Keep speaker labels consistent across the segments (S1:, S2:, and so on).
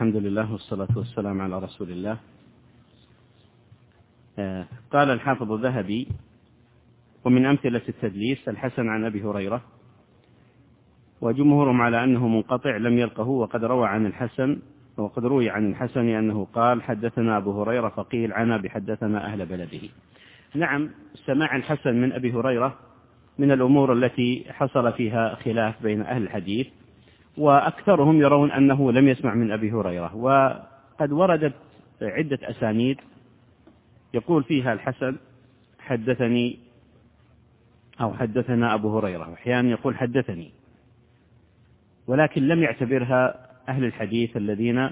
S1: الحمد لله والصلاة والسلام على رسول الله. قال الحافظ الذهبي: ومن أمثلة التدليس الحسن عن أبي هريرة، وجمهورهم على أنه منقطع لم يلقه، وقد روي عن الحسن أنه قال: حدثنا أبو هريرة، فقيل عنا بحدثنا أهل بلده. نعم، سماع الحسن من أبي هريرة من الأمور التي حصل فيها خلاف بين أهل الحديث، وأكثرهم يرون أنه لم يسمع من أبي هريرة، وقد وردت عدة أسانيد يقول فيها الحسن حدثني أو حدثنا أبو هريرة، وأحيانا يقول حدثني، ولكن لم يعتبرها أهل الحديث الذين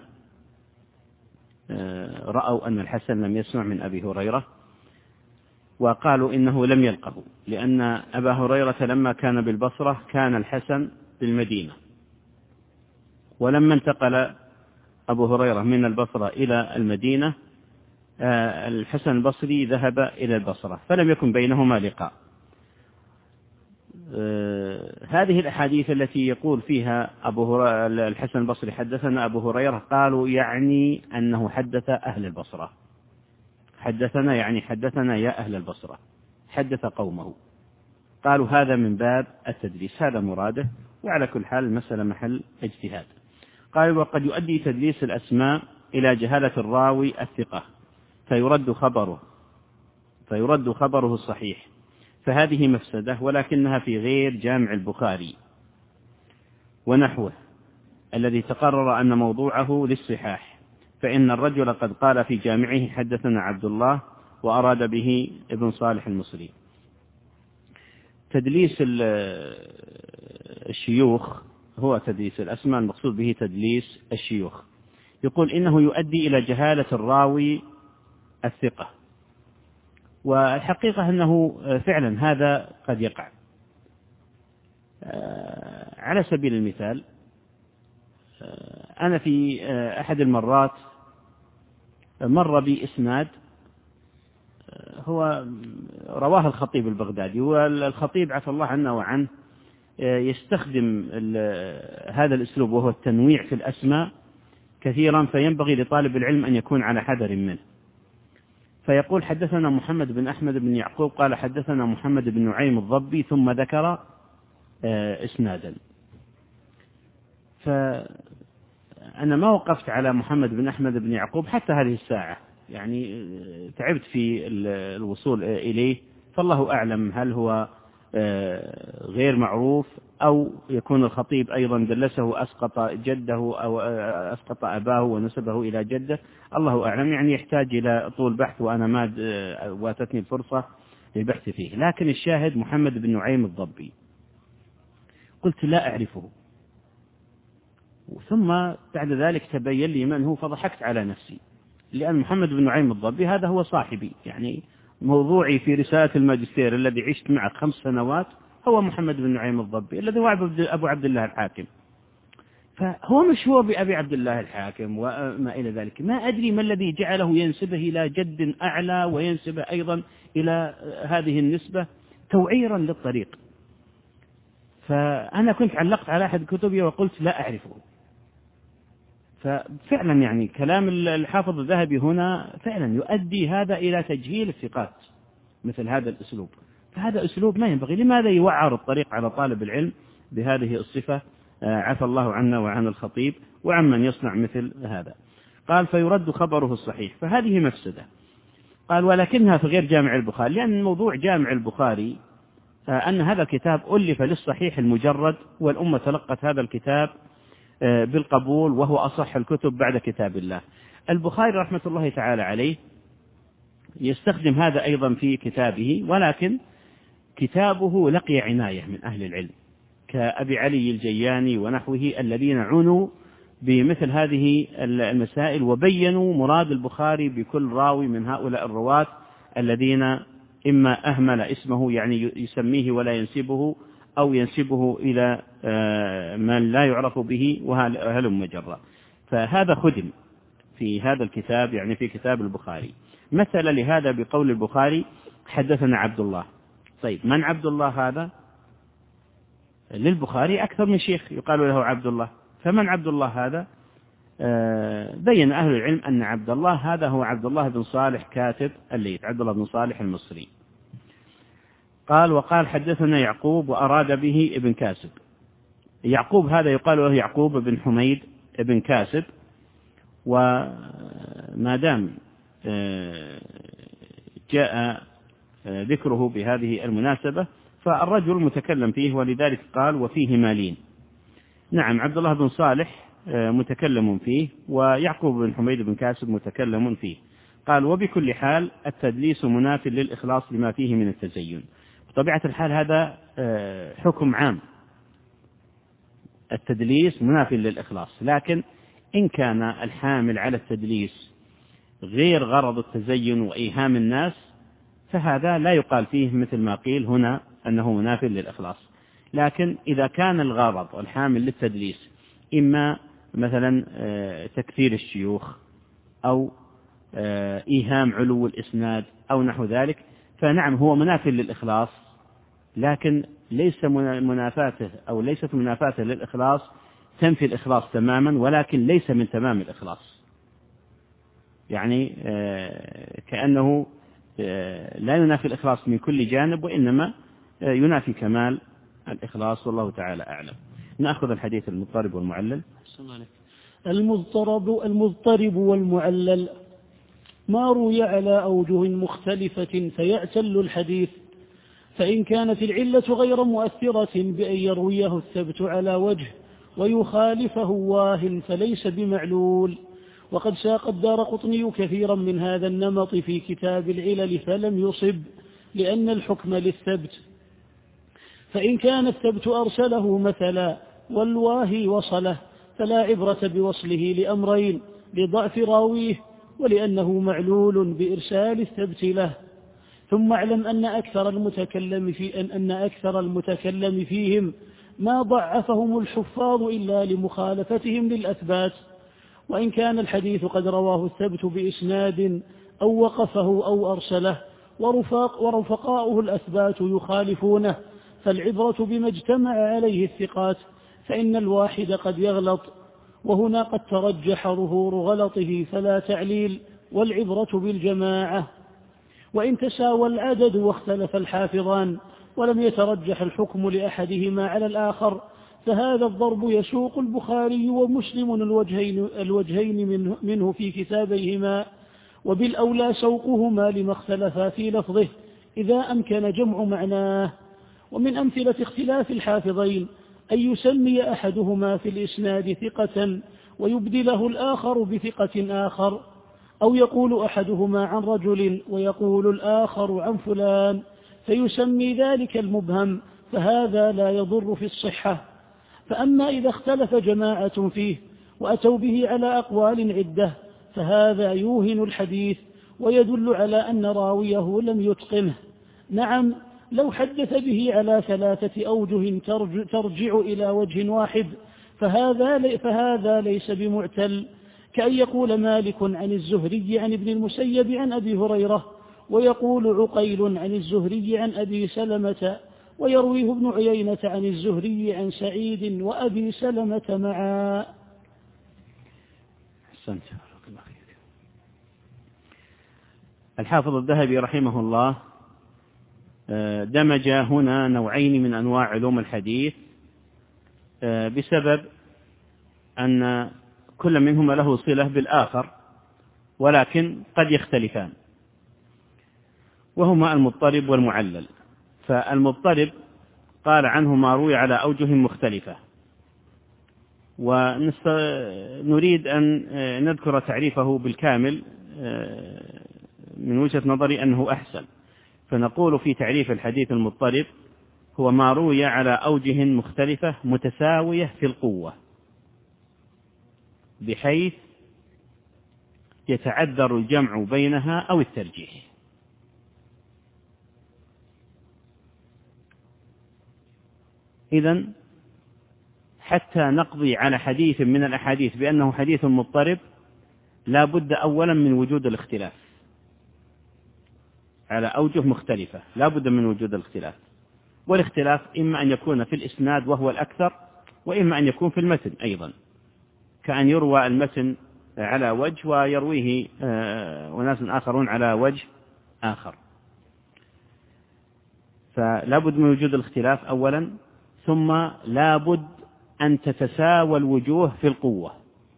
S1: رأوا أن الحسن لم يسمع من أبي هريرة، وقالوا إنه لم يلقه، لأن أبا هريرة لما كان بالبصرة كان الحسن بالمدينة، ولما انتقل أبو هريرة من البصرة إلى المدينة الحسن البصري ذهب إلى البصرة، فلم يكن بينهما لقاء. هذه الأحاديث التي يقول فيها الحسن البصري حدثنا أبو هريرة، قالوا يعني أنه حدث أهل البصرة، حدثنا يعني حدثنا يا أهل البصرة، حدث قومه، قالوا هذا من باب التدليس، هذا مراده، وعلى كل حال المسألة محل اجتهاد. قال: وقد يؤدي تدليس الأسماء إلى جهالة الراوي الثقة فيرد خبره الصحيح، فهذه مفسدة، ولكنها في غير جامع البخاري ونحوه الذي تقرر أن موضوعه للصحاح، فإن الرجل قد قال في جامعه حدثنا عبد الله، وأراد به ابن صالح المصري. تدليس الشيوخ هو تدليس الأسماء، المقصود به تدليس الشيوخ. يقول إنه يؤدي إلى جهالة الراوي الثقة، والحقيقة أنه فعلا هذا قد يقع. على سبيل المثال، أنا في أحد المرات مر بي إسناد هو رواه الخطيب البغدادي، والخطيب عفى الله عنه وعنه يستخدم هذا الأسلوب وهو التنويع في الأسماء كثيرا، فينبغي لطالب العلم أن يكون على حذر منه. فيقول: حدثنا محمد بن أحمد بن يعقوب قال حدثنا محمد بن نعيم الضبي، ثم ذكر إسنادا. فأنا ما وقفت على محمد بن أحمد بن يعقوب حتى هذه الساعة، يعني تعبت في الوصول إليه، فالله أعلم هل هو غير معروف أو يكون الخطيب أيضا دلسه، أسقط جده أو أسقط أباه ونسبه إلى جده، الله أعلم، يعني يحتاج إلى طول بحث، وأنا ما واتتني الفرصة للبحث فيه. لكن الشاهد محمد بن نعيم الضبي، قلت لا أعرفه، ثم بعد ذلك تبين لي من هو، فضحكت على نفسي، لأن محمد بن نعيم الضبي هذا هو صاحبي، يعني موضوعي في رسالة الماجستير الذي عشت معه 5 سنوات هو محمد بن نعيم الضبي الذي هو أبو عبد الله الحاكم، فهو مشهور بأبي عبد الله الحاكم وما إلى ذلك. ما أدري ما الذي جعله ينسبه إلى جد أعلى، وينسبه أيضا إلى هذه النسبة توعيرا للطريق. فأنا كنت علقت على أحد كتبي وقلت لا أعرفه. ففعلا يعني كلام الحافظ الذهبي هنا فعلا يؤدي هذا إلى تجهيل الثقات، مثل هذا الأسلوب، فهذا أسلوب ما ينبغي. لماذا يوعر الطريق على طالب العلم بهذه الصفة؟ عفى الله عنا وعن الخطيب وعمن يصنع مثل هذا. قال: فيرد خبره الصحيح، فهذه مفسدة. قال: ولكنها في غير جامع البخاري، لأن موضوع جامع البخاري أن هذا الكتاب ألف للصحيح المجرد، والأمة تلقت هذا الكتاب بالقبول، وهو أصح الكتب بعد كتاب الله. البخاري رحمة الله تعالى عليه يستخدم هذا أيضا في كتابه، ولكن كتابه لقي عناية من أهل العلم كأبي علي الجياني ونحوه، الذين عنوا بمثل هذه المسائل، وبينوا مراد البخاري بكل راوي من هؤلاء الرواة الذين إما أهمل اسمه، يعني يسميه ولا ينسبه، أو ينسبه إلى من لا يعرف به، وهلم جرا. فهذا خدم في هذا الكتاب، يعني في كتاب البخاري. مثل لهذا بقول البخاري: حدثنا عبد الله. طيب، من عبد الله هذا؟ للبخاري أكثر من شيخ يقال له عبد الله، فمن عبد الله هذا؟ بين أهل العلم أن عبد الله هذا هو عبد الله بن صالح كاتب الليث، عبد الله بن صالح المصري. قال وقال حدثنا يعقوب وأراد به ابن كاسب. يعقوب هذا يقال له يعقوب بن حميد ابن كاسب، وما دام جاء ذكره بهذه المناسبة فالرجل متكلم فيه، ولذلك قال وفيه مالين. نعم، عبد الله بن صالح متكلم فيه، ويعقوب بن حميد بن كاسب متكلم فيه. قال وبكل حال التدليس مناف للإخلاص لما فيه من التزين. بطبيعة الحال هذا حكم عام، التدليس مناف للإخلاص، لكن إن كان الحامل على التدليس غير غرض التزين وإيهام الناس فهذا لا يقال فيه مثل ما قيل هنا أنه مناف للإخلاص. لكن إذا كان الغرض الحامل للتدليس إما مثلا تكثير الشيوخ أو إيهام علو الإسناد أو نحو ذلك، فنعم هو مناف للإخلاص، لكن ليس منافاته أو ليست منافاته للإخلاص تنفي الإخلاص تماما، ولكن ليس من تمام الإخلاص، يعني كأنه لا ينافي الإخلاص من كل جانب، وإنما ينافي كمال الإخلاص، والله تعالى أعلم. نأخذ الحديث المضطرب والمعلل.
S2: المضطرب والمعلل ما روي على أوجه مختلفة فيعتل الحديث، فإن كانت العلة غير مؤثرة بأن يرويه الثبت على وجه ويخالفه واهن فليس بمعلول. وقد ساق الدارقطني كثيرا من هذا النمط في كتاب العلل فلم يصب، لأن الحكم للثبت، فإن كان الثبت أرسله مثلا والواهي وصله فلا عبرة بوصله لأمرين: لضعف راويه ولأنه معلول بإرسال الثبت له. ثم اعلم أن أكثر المتكلم فيهم ما ضعفهم الحفاظ إلا لمخالفتهم للأثبات، وإن كان الحديث قد رواه الثبت بإسناد أو وقفه أو أرسله ورفقاؤه الأثبات يخالفونه، فالعبرة بما اجتمع عليه الثقات، فإن الواحد قد يغلط، وهنا قد ترجح ظهور غلطه فلا تعليل، والعبرة بالجماعة. وإن تساوى العدد واختلف الحافظان ولم يترجح الحكم لأحدهما على الآخر فهذا الضرب يسوق البخاري ومسلم الوجهين منه في كتابيهما، وبالأولى سوقهما لما اختلفا في لفظه إذا أمكن جمع معناه. ومن أمثلة اختلاف الحافظين أن يسمي أحدهما في الإسناد ثقة ويبدله الآخر بثقة آخر، أو يقول أحدهما عن رجل ويقول الآخر عن فلان فيسمي ذلك المبهم، فهذا لا يضر في الصحة. فأما إذا اختلف جماعة فيه وأتوا به على أقوال عدة فهذا يوهن الحديث ويدل على أن راويه لم يتقنه. نعم، لو حدث به على 3 أوجه ترجع إلى وجه واحد فهذا ليس بمعتل، كأن يقول مالك عن الزهري عن ابن المسيب عن أبي هريرة، ويقول عقيل عن الزهري عن أبي سلمة، ويرويه ابن عيينة عن الزهري عن سعيد وأبي سلمة معا.
S1: الحافظ الذهبي رحمه الله دمج هنا نوعين من أنواع علوم الحديث بسبب أن كل منهما له صلة بالآخر ولكن قد يختلفان، وهما المضطرب والمعلل. فالمضطرب قال عنه ما روي على أوجه مختلفة، ونريد أن نذكر تعريفه بالكامل من وجهة نظري أنه أحسن. فنقول في تعريف الحديث المضطرب هو ما روي على أوجه مختلفة متساوية في القوة بحيث يتعذر الجمع بينها أو الترجيح. إذن حتى نقضي على حديث من الأحاديث بأنه حديث مضطرب لا بد أولا من وجود الاختلاف على أوجه مختلفة، لا بد من وجود الاختلاف، والاختلاف إما أن يكون في الإسناد وهو الأكثر، وإما أن يكون في المتن أيضا. كأن يروى المتن على وجه ويرويه وناس آخرون على وجه آخر. فلا بد من وجود الاختلاف أولا، ثم لا بد أن تتساوى الوجوه في القوة،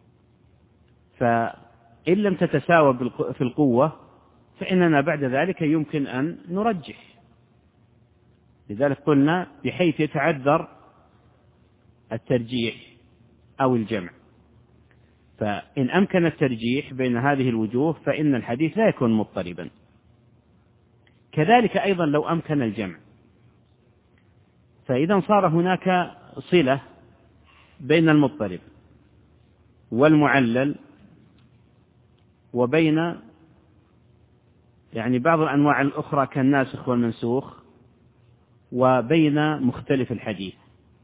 S1: فإن لم تتساوى في القوة فإننا بعد ذلك يمكن أن نرجح. لذلك قلنا بحيث يتعذر الترجيح أو الجمع، فإن أمكن الترجيح بين هذه الوجوه فإن الحديث لا يكون مضطربا. كذلك أيضا لو أمكن الجمع، فإذا صار هناك صلة بين المضطرب والمعلل وبين بعض الأنواع الأخرى كالناسخ والمنسوخ وبين مختلف الحديث،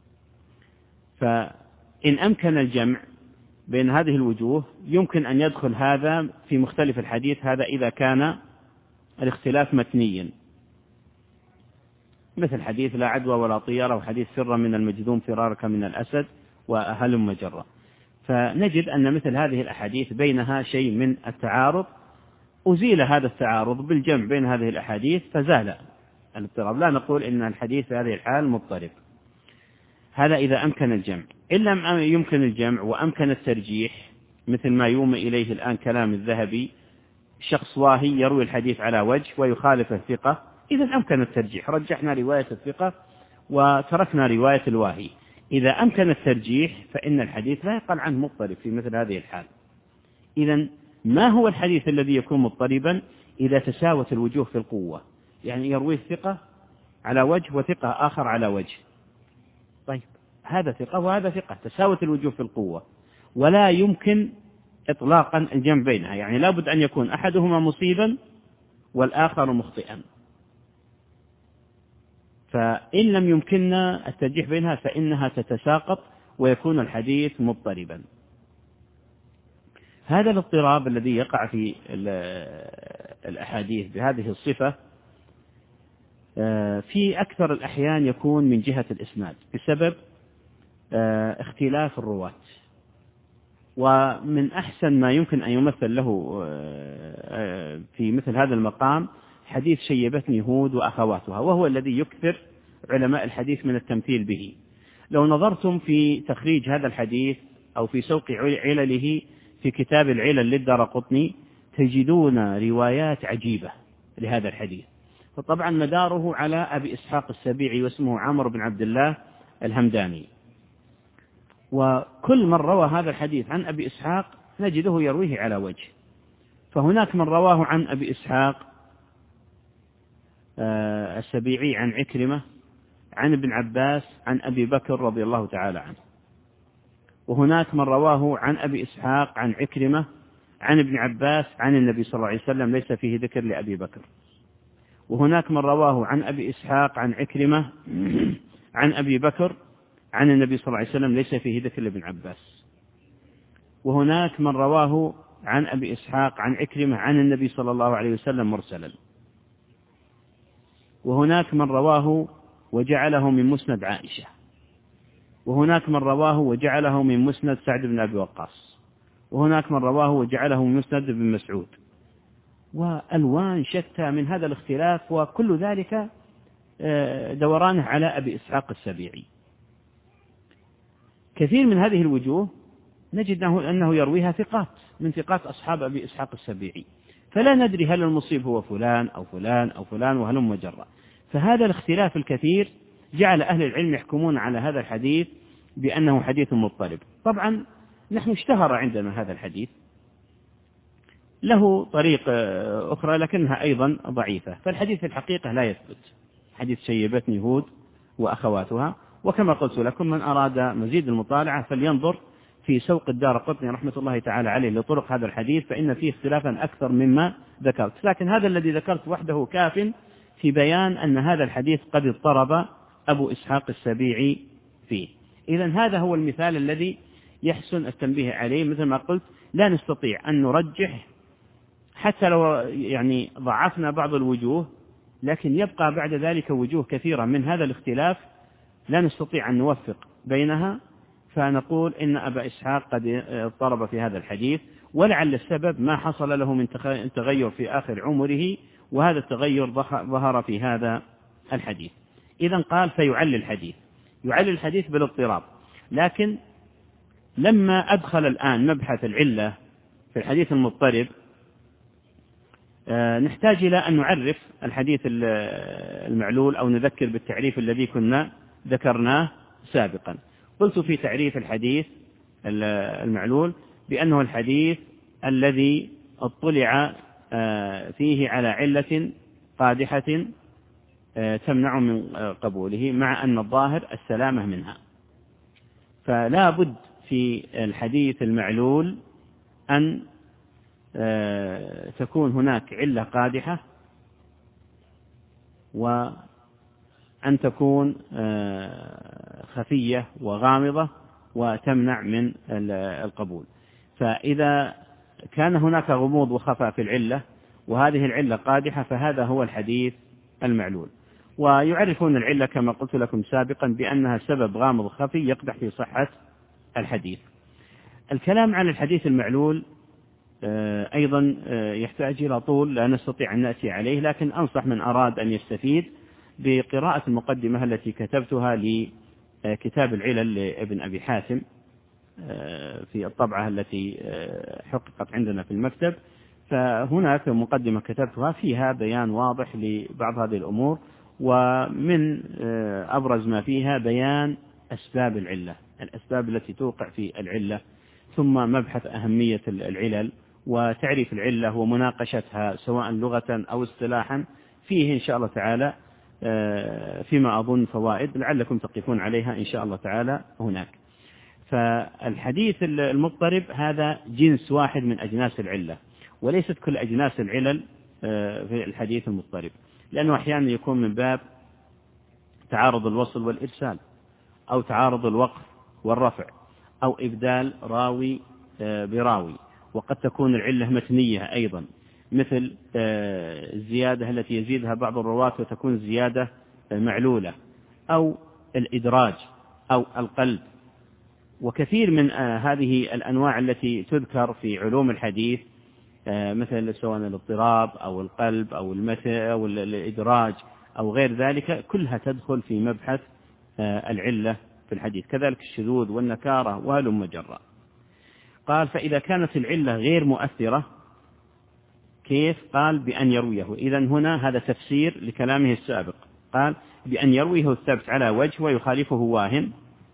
S1: فإن أمكن الجمع بين هذه الوجوه يمكن أن يدخل هذا في مختلف الحديث، هذا إذا كان الاختلاف متنيا، مثل حديث لا عدوى ولا طيرة، وحديث فر من المجذوم فرارك من الأسد وهلم مجرة. فنجد أن مثل هذه الأحاديث بينها شيء من التعارض، أزيل هذا التعارض بالجمع بين هذه الأحاديث فزال الاضطراب. لا نقول إن الحديث في هذه الحال مضطرب. هذا إذا أمكن الجمع. إن لم يمكن الجمع وأمكن الترجيح، مثل ما يومي إليه الآن كلام الذهبي، شخص واهي يروي الحديث على وجه ويخالف الثقة، إذا أمكن الترجيح، رجحنا رواية الثقة وتركنا رواية الواهي. إذا أمكن الترجيح فإن الحديث لا يقال عنه مضطرب في مثل هذه الحال. إذا ما هو الحديث الذي يكون مضطربا؟ إذا تساوت الوجوه في القوة، يروي الثقة على وجه وثقة آخر على وجه. طيب هذا ثقة وهذا ثقة، تساوت الوجوه في القوة، ولا يمكن إطلاقا الجمع بينها، لا بد أن يكون أحدهما مصيبا والآخر مخطئا. فإن لم يمكننا الترجيح بينها فإنها تتساقط ويكون الحديث مضطربا. هذا الاضطراب الذي يقع في الأحاديث بهذه الصفة في أكثر الأحيان يكون من جهة الإسناد بسبب اختلاف الرواة. ومن أحسن ما يمكن أن يمثل له في مثل هذا المقام حديث شيبتني هود وأخواتها، وهو الذي يكثر علماء الحديث من التمثيل به. لو نظرتم في تخريج هذا الحديث أو في سوق علله في كتاب العلل للدارقطني تجدون روايات عجيبة لهذا الحديث. فطبعا مداره على أبي إسحاق السبيعي واسمه عمرو بن عبد الله الهمداني، وكل من روى هذا الحديث عن أبي إسحاق نجده يرويه على وجه. فهناك من رواه عن أبي إسحاق السبيعي عن عكرمة عن ابن عباس عن أبي بكر رضي الله تعالى عنه، وهناك من رواه عن أبي إسحاق عن عكرمة عن ابن عباس عن النبي صلى الله عليه وسلم ليس فيه ذكر لأبي بكر، وهناك من رواه عن أبي إسحاق عن عكرمة عن أبي بكر عن النبي صلى الله عليه وسلم ليس فيه ذكر لابن عباس، وهناك من رواه عن أبي إسحاق عن عكرمة عن النبي صلى الله عليه وسلم مرسلا، وهناك من رواه وجعله من مسند عائشة، وهناك من رواه وجعله من مسند سعد بن أبي وقاص، وهناك من رواه وجعله من مسند بن مسعود، وألوان شتى من هذا الاختلاف، وكل ذلك دورانه على أبي إسحاق السبيعي. كثير من هذه الوجوه نجد أنه يرويها ثقات من ثقات أصحاب أبي إسحاق السبيعي، فلا ندري هل المصيب هو فلان أو فلان أو فلان وهلم مجرة. فهذا الاختلاف الكثير جعل أهل العلم يحكمون على هذا الحديث بأنه حديث مضطرب. طبعا نحن اشتهر عندنا هذا الحديث، له طريق أخرى لكنها أيضا ضعيفة، فالحديث في الحقيقة لا يثبت، حديث شيبتني هود وأخواتها. وكما قلت لكم من أراد مزيد المطالعة فلينظر في سوق الدارقطني رحمة الله تعالى عليه لطرق هذا الحديث، فإن فيه اختلافا أكثر مما ذكرت، لكن هذا الذي ذكرت وحده كاف في بيان أن هذا الحديث قد اضطرب أبو إسحاق السبيعي فيه. إذن هذا هو المثال الذي يحسن التنبيه عليه. مثل ما قلت لا نستطيع أن نرجح حتى لو ضعفنا بعض الوجوه، لكن يبقى بعد ذلك وجوه كثيرة من هذا الاختلاف لا نستطيع أن نوفق بينها فنقول إن أبا إسحاق قد اضطرب في هذا الحديث، ولعل السبب ما حصل له من تغير في آخر عمره، وهذا التغير ظهر في هذا الحديث. إذن قال فيعل الحديث، يعل الحديث بالاضطراب. لكن لما أدخل الآن مبحث العلة في الحديث المضطرب، نحتاج إلى أن نعرف الحديث المعلول أو نذكر بالتعريف الذي كنا ذكرناه سابقا. قلت في تعريف الحديث المعلول بأنه الحديث الذي اطلع فيه على علة قادحة تمنع من قبوله مع أن الظاهر السلامة منها. فلا بد في الحديث المعلول أن تكون هناك علة قادحة، وأن تكون خفية وغامضة وتمنع من القبول. فإذا كان هناك غموض وخفاء في العلة وهذه العلة قادحة فهذا هو الحديث المعلول. ويعرفون العلة كما قلت لكم سابقا بأنها سبب غامض خفي يقدح في صحة الحديث. الكلام عن الحديث المعلول أيضا يحتاج إلى طول لا نستطيع أن نأتي عليه، لكن أنصح من أراد أن يستفيد بقراءة المقدمة التي كتبتها لكتاب العلل لابن أبي حاتم في الطبعة التي حققت عندنا في المكتب. فهناك مقدمة كتبتها فيها بيان واضح لبعض هذه الأمور، ومن أبرز ما فيها بيان أسباب العلة، الأسباب التي توقع في العلة، ثم مبحث أهمية العلل وتعريف العلة ومناقشتها سواء لغة أو اصطلاحا. فيه إن شاء الله تعالى فيما أظن فوائد لعلكم تقفون عليها إن شاء الله تعالى هناك. فالحديث المضطرب هذا جنس واحد من أجناس العلة، وليست كل أجناس العلل في الحديث المضطرب، لأنه أحيانا يكون من باب تعارض الوصل والإرسال، أو تعارض الوقف والرفع، أو إبدال راوي براوي. وقد تكون العلة متنية أيضا، مثل الزيادة التي يزيدها بعض الرواة وتكون زيادة معلولة، أو الإدراج أو القلب. وكثير من هذه الأنواع التي تذكر في علوم الحديث مثل سواء الاضطراب أو القلب أو أو الإدراج أو غير ذلك، كلها تدخل في مبحث العلة في الحديث. كذلك الشذوذ والنكارة وهلم جرا. قال فإذا كانت العلة غير مؤثرة كيف؟ قال بأن يرويه. إذن هنا هذا تفسير لكلامه السابق، قال بأن يرويه الثبت على وجه ويخالفه واهن،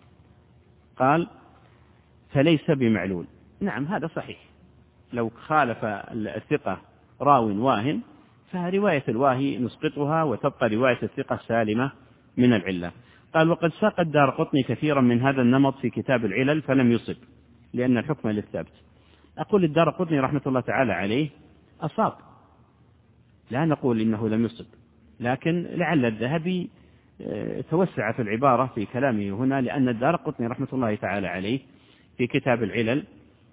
S1: قال فليس بمعلول. نعم هذا صحيح، لو خالف الثقة راو واهن فرواية الواهي نسقطها وتبقى رواية الثقة سالمة من العلة. قال وقد ساق الدارقطني كثيرا من هذا النمط في كتاب العلل فلم يصب لأن الحكم للثبت. أقول الدارقطني رحمة الله تعالى عليه أصاب، لا نقول إنه لم يصب، لكن لعل الذهبي توسع في العبارة في كلامه هنا، لأن الدارقطني رحمة الله تعالى عليه في كتاب العلل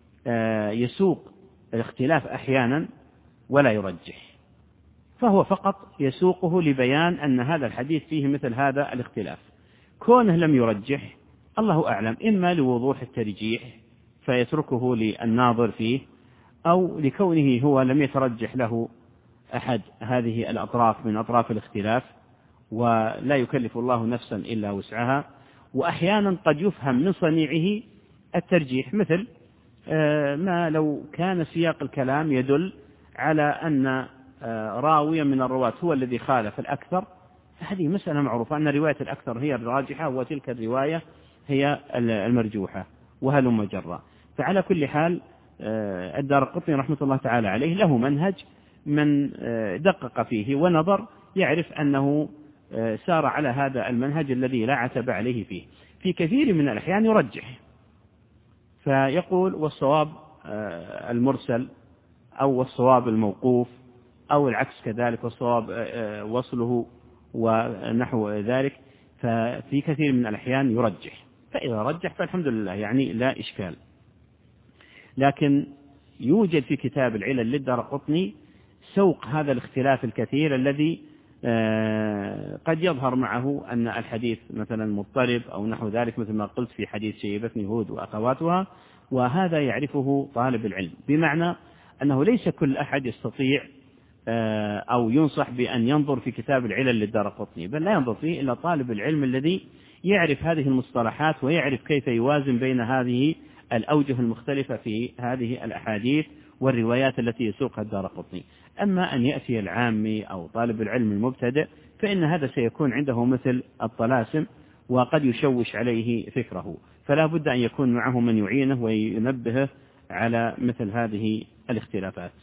S1: يسوق الاختلاف أحيانا ولا يرجح، فهو فقط يسوقه لبيان أن هذا الحديث فيه مثل هذا الاختلاف. كونه لم يرجح الله أعلم، إما لوضوح الترجيح فيتركه للناظر فيه، أو لكونه هو لم يترجح له أحد هذه الأطراف من أطراف الاختلاف، ولا يكلف الله نفسا إلا وسعها. وأحيانا قد يفهم من صنيعه الترجيح، مثل ما لو كان سياق الكلام يدل على أن راويا من الرواة هو الذي خالف الأكثر، فهذه مسألة معروفة أن رواية الأكثر هي الراجحة وتلك الرواية هي المرجوحة وهلم جرا. فعلى كل حال الدارقطني رحمة الله تعالى عليه له منهج، من دقق فيه ونظر يعرف أنه سار على هذا المنهج الذي لا عتب عليه فيه. في كثير من الأحيان يرجح فيقول والصواب المرسل أو الصواب الموقوف أو العكس كذلك، والصواب وصله ونحو ذلك. ففي كثير من الأحيان يرجح، فإذا رجح فالحمد لله يعني لا إشكال. لكن يوجد في كتاب العلل للدارقطني سوق هذا الاختلاف الكثير الذي قد يظهر معه أن الحديث مثلا مضطرب أو نحو ذلك، مثل ما قلت في حديث شيبتني هود وأخواتها، وهذا يعرفه طالب العلم، بمعنى أنه ليس كل أحد يستطيع أو ينصح بأن ينظر في كتاب العلل للدارقطني، بل لا ينظر فيه إلا طالب العلم الذي يعرف هذه المصطلحات ويعرف كيف يوازن بين هذه الأوجه المختلفة في هذه الأحاديث والروايات التي يسوقها الدارقطني. أما أن يأتي العامي أو طالب العلم المبتدئ فإن هذا سيكون عنده مثل الطلاسم وقد يشوش عليه فكره، فلا بد أن يكون معه من يعينه وينبهه على مثل هذه الاختلافات.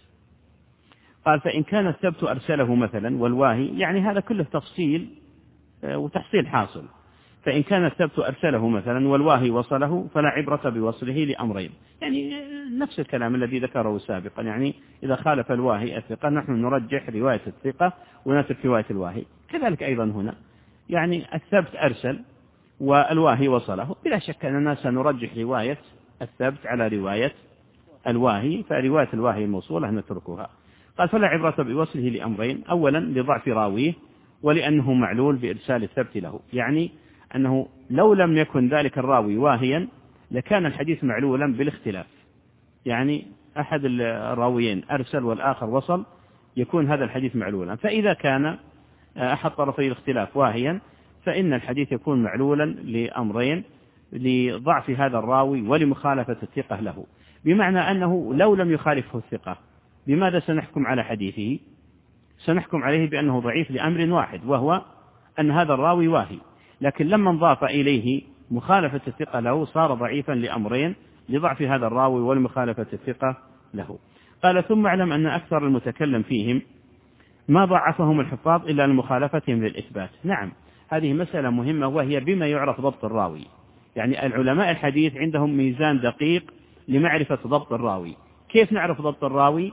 S1: قال: فإن كان الثبت أرسله مثلا والواهي، يعني هذا كله تفصيل وتحصيل حاصل. فإن كان الثبت أرسله مثلا والواهي وصله فلا عبرة بوصله لأمرين، يعني نفس الكلام الذي ذكره سابقا، يعني إذا خالف الواهي الثقة نحن نرجح رواية الثقة ونترك رواية الواهي، كذلك أيضا هنا، يعني الثبت أرسل والواهي وصله، بلا شك أننا سنرجح رواية الثبت على رواية الواهي، فرواية الواهي الموصولة نتركها. قال: فلا عبرة بوصله لأمرين: أولا لضعف راويه، ولأنه معلول بإرسال الثبت له، يعني أنه لو لم يكن ذلك الراوي واهيا لكان الحديث معلولا بالاختلاف، يعني أحد الراويين أرسل والآخر وصل يكون هذا الحديث معلولا، فإذا كان أحد طرفي الاختلاف واهيا فإن الحديث يكون معلولا لأمرين: لضعف هذا الراوي ولمخالفة الثقة له، بمعنى أنه لو لم يخالفه الثقة بماذا سنحكم على حديثه؟ سنحكم عليه بأنه ضعيف لأمر واحد، وهو أن هذا الراوي واهي، لكن لما انضاف إليه مخالفة الثقة له صار ضعيفا لأمرين: لضعف هذا الراوي ولمخالفة الثقة له. قال: ثم اعلم أن أكثر المتكلم فيهم ما ضعفهم الحفاظ إلا لمخالفتهم للإثبات. نعم، هذه مسألة مهمة، وهي بما يعرف ضبط الراوي، يعني العلماء الحديث عندهم ميزان دقيق لمعرفة ضبط الراوي. كيف نعرف ضبط الراوي؟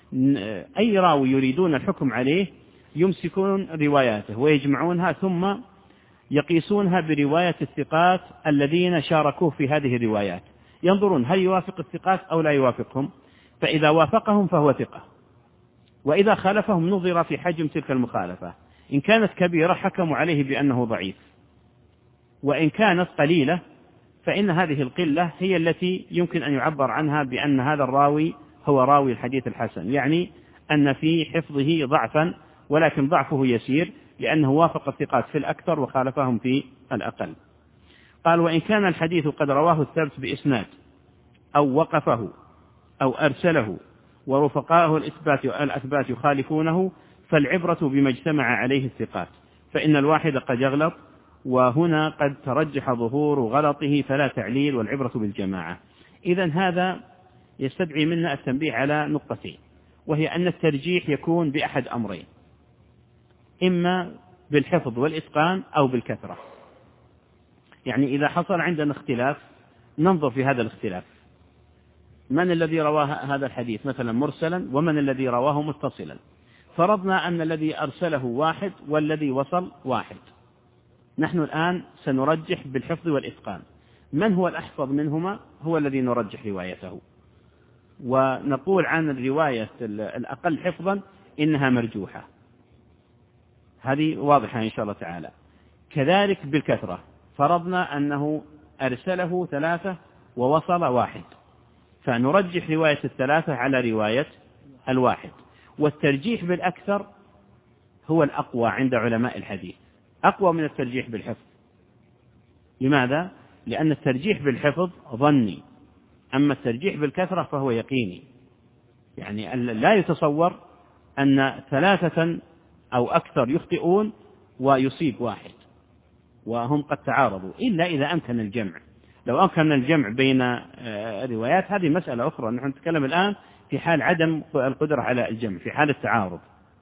S1: أي راوي يريدون الحكم عليه يمسكون رواياته ويجمعونها ثم يقيسونها برواية الثقات الذين شاركوه في هذه الروايات، ينظرون هل يوافق الثقات أو لا يوافقهم، فإذا وافقهم فهو ثقة، وإذا خالفهم نظر في حجم تلك المخالفة، إن كانت كبيرة حكموا عليه بأنه ضعيف، وإن كانت قليلة فإن هذه القلة هي التي يمكن أن يعبر عنها بأن هذا الراوي هو راوي الحديث الحسن، يعني أن في حفظه ضعفا ولكن ضعفه يسير لأنه وافق الثقات في الأكثر وخالفهم في الأقل. قال: وإن كان الحديث قد رواه الثبت بإسناد أو وقفه أو أرسله ورفقاءه الأثبات يخالفونه فالعبرة بما اجتمع عليه الثقات، فإن الواحد قد يغلط، وهنا قد ترجح ظهور غلطه فلا تعليل، والعبرة بالجماعة. إذن هذا يستدعي منا التنبيه على نقطتين، وهي أن الترجيح يكون بأحد أمرين: إما بالحفظ والإتقان أو بالكثرة. يعني إذا حصل عندنا اختلاف ننظر في هذا الاختلاف، من الذي رواه هذا الحديث مثلا مرسلا ومن الذي رواه متصلا. فرضنا أن الذي أرسله واحد والذي وصل واحد، نحن الآن سنرجح بالحفظ والإتقان، من هو الأحفظ منهما هو الذي نرجح روايته، ونقول عن الرواية الأقل حفظا إنها مرجوحة، هذه واضحة إن شاء الله تعالى. كذلك بالكثرة، فرضنا أنه أرسله 3 ووصل 1، فنرجح رواية 3 على رواية 1، والترجيح بالأكثر هو الأقوى عند علماء الحديث، أقوى من الترجيح بالحفظ. لماذا؟ لأن الترجيح بالحفظ ظني، أما الترجيح بالكثرة فهو يقيني، يعني لا يتصور أن 3 أو أكثر يخطئون ويصيب 1 وهم قد تعارضوا، إلا إذا أمكن الجمع. لو أمكن الجمع بين الروايات هذه مسألة أخرى، نحن نتكلم الآن في حال عدم القدرة على الجمع، في حال التعارض.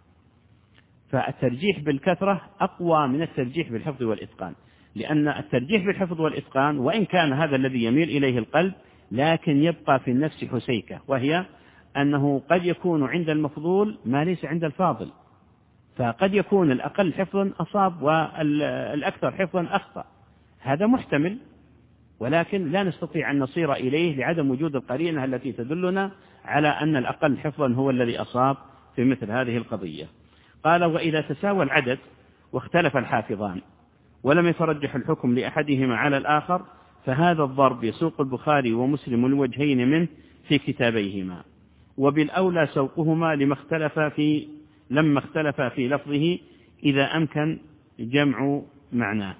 S1: فالترجيح بالكثرة أقوى من الترجيح بالحفظ والإتقان، لأن الترجيح بالحفظ والإتقان وإن كان هذا الذي يميل إليه القلب، لكن يبقى في النفس حسيكة، وهي أنه قد يكون عند المفضول ما ليس عند الفاضل، فقد يكون الأقل حفظا أصاب والأكثر حفظا أخطأ، هذا محتمل، ولكن لا نستطيع أن نصير إليه لعدم وجود القرينة التي تدلنا على أن الأقل حفظا هو الذي أصاب في مثل هذه القضية. قال: وإذا تساوى العدد واختلف الحافظان ولم يترجح الحكم لأحدهما على الآخر فهذا الضرب يسوق البخاري ومسلم الوجهين منه في كتابيهما، وبالأولى سوقهما لما اختلف في لفظه إذا أمكن جمع معناه.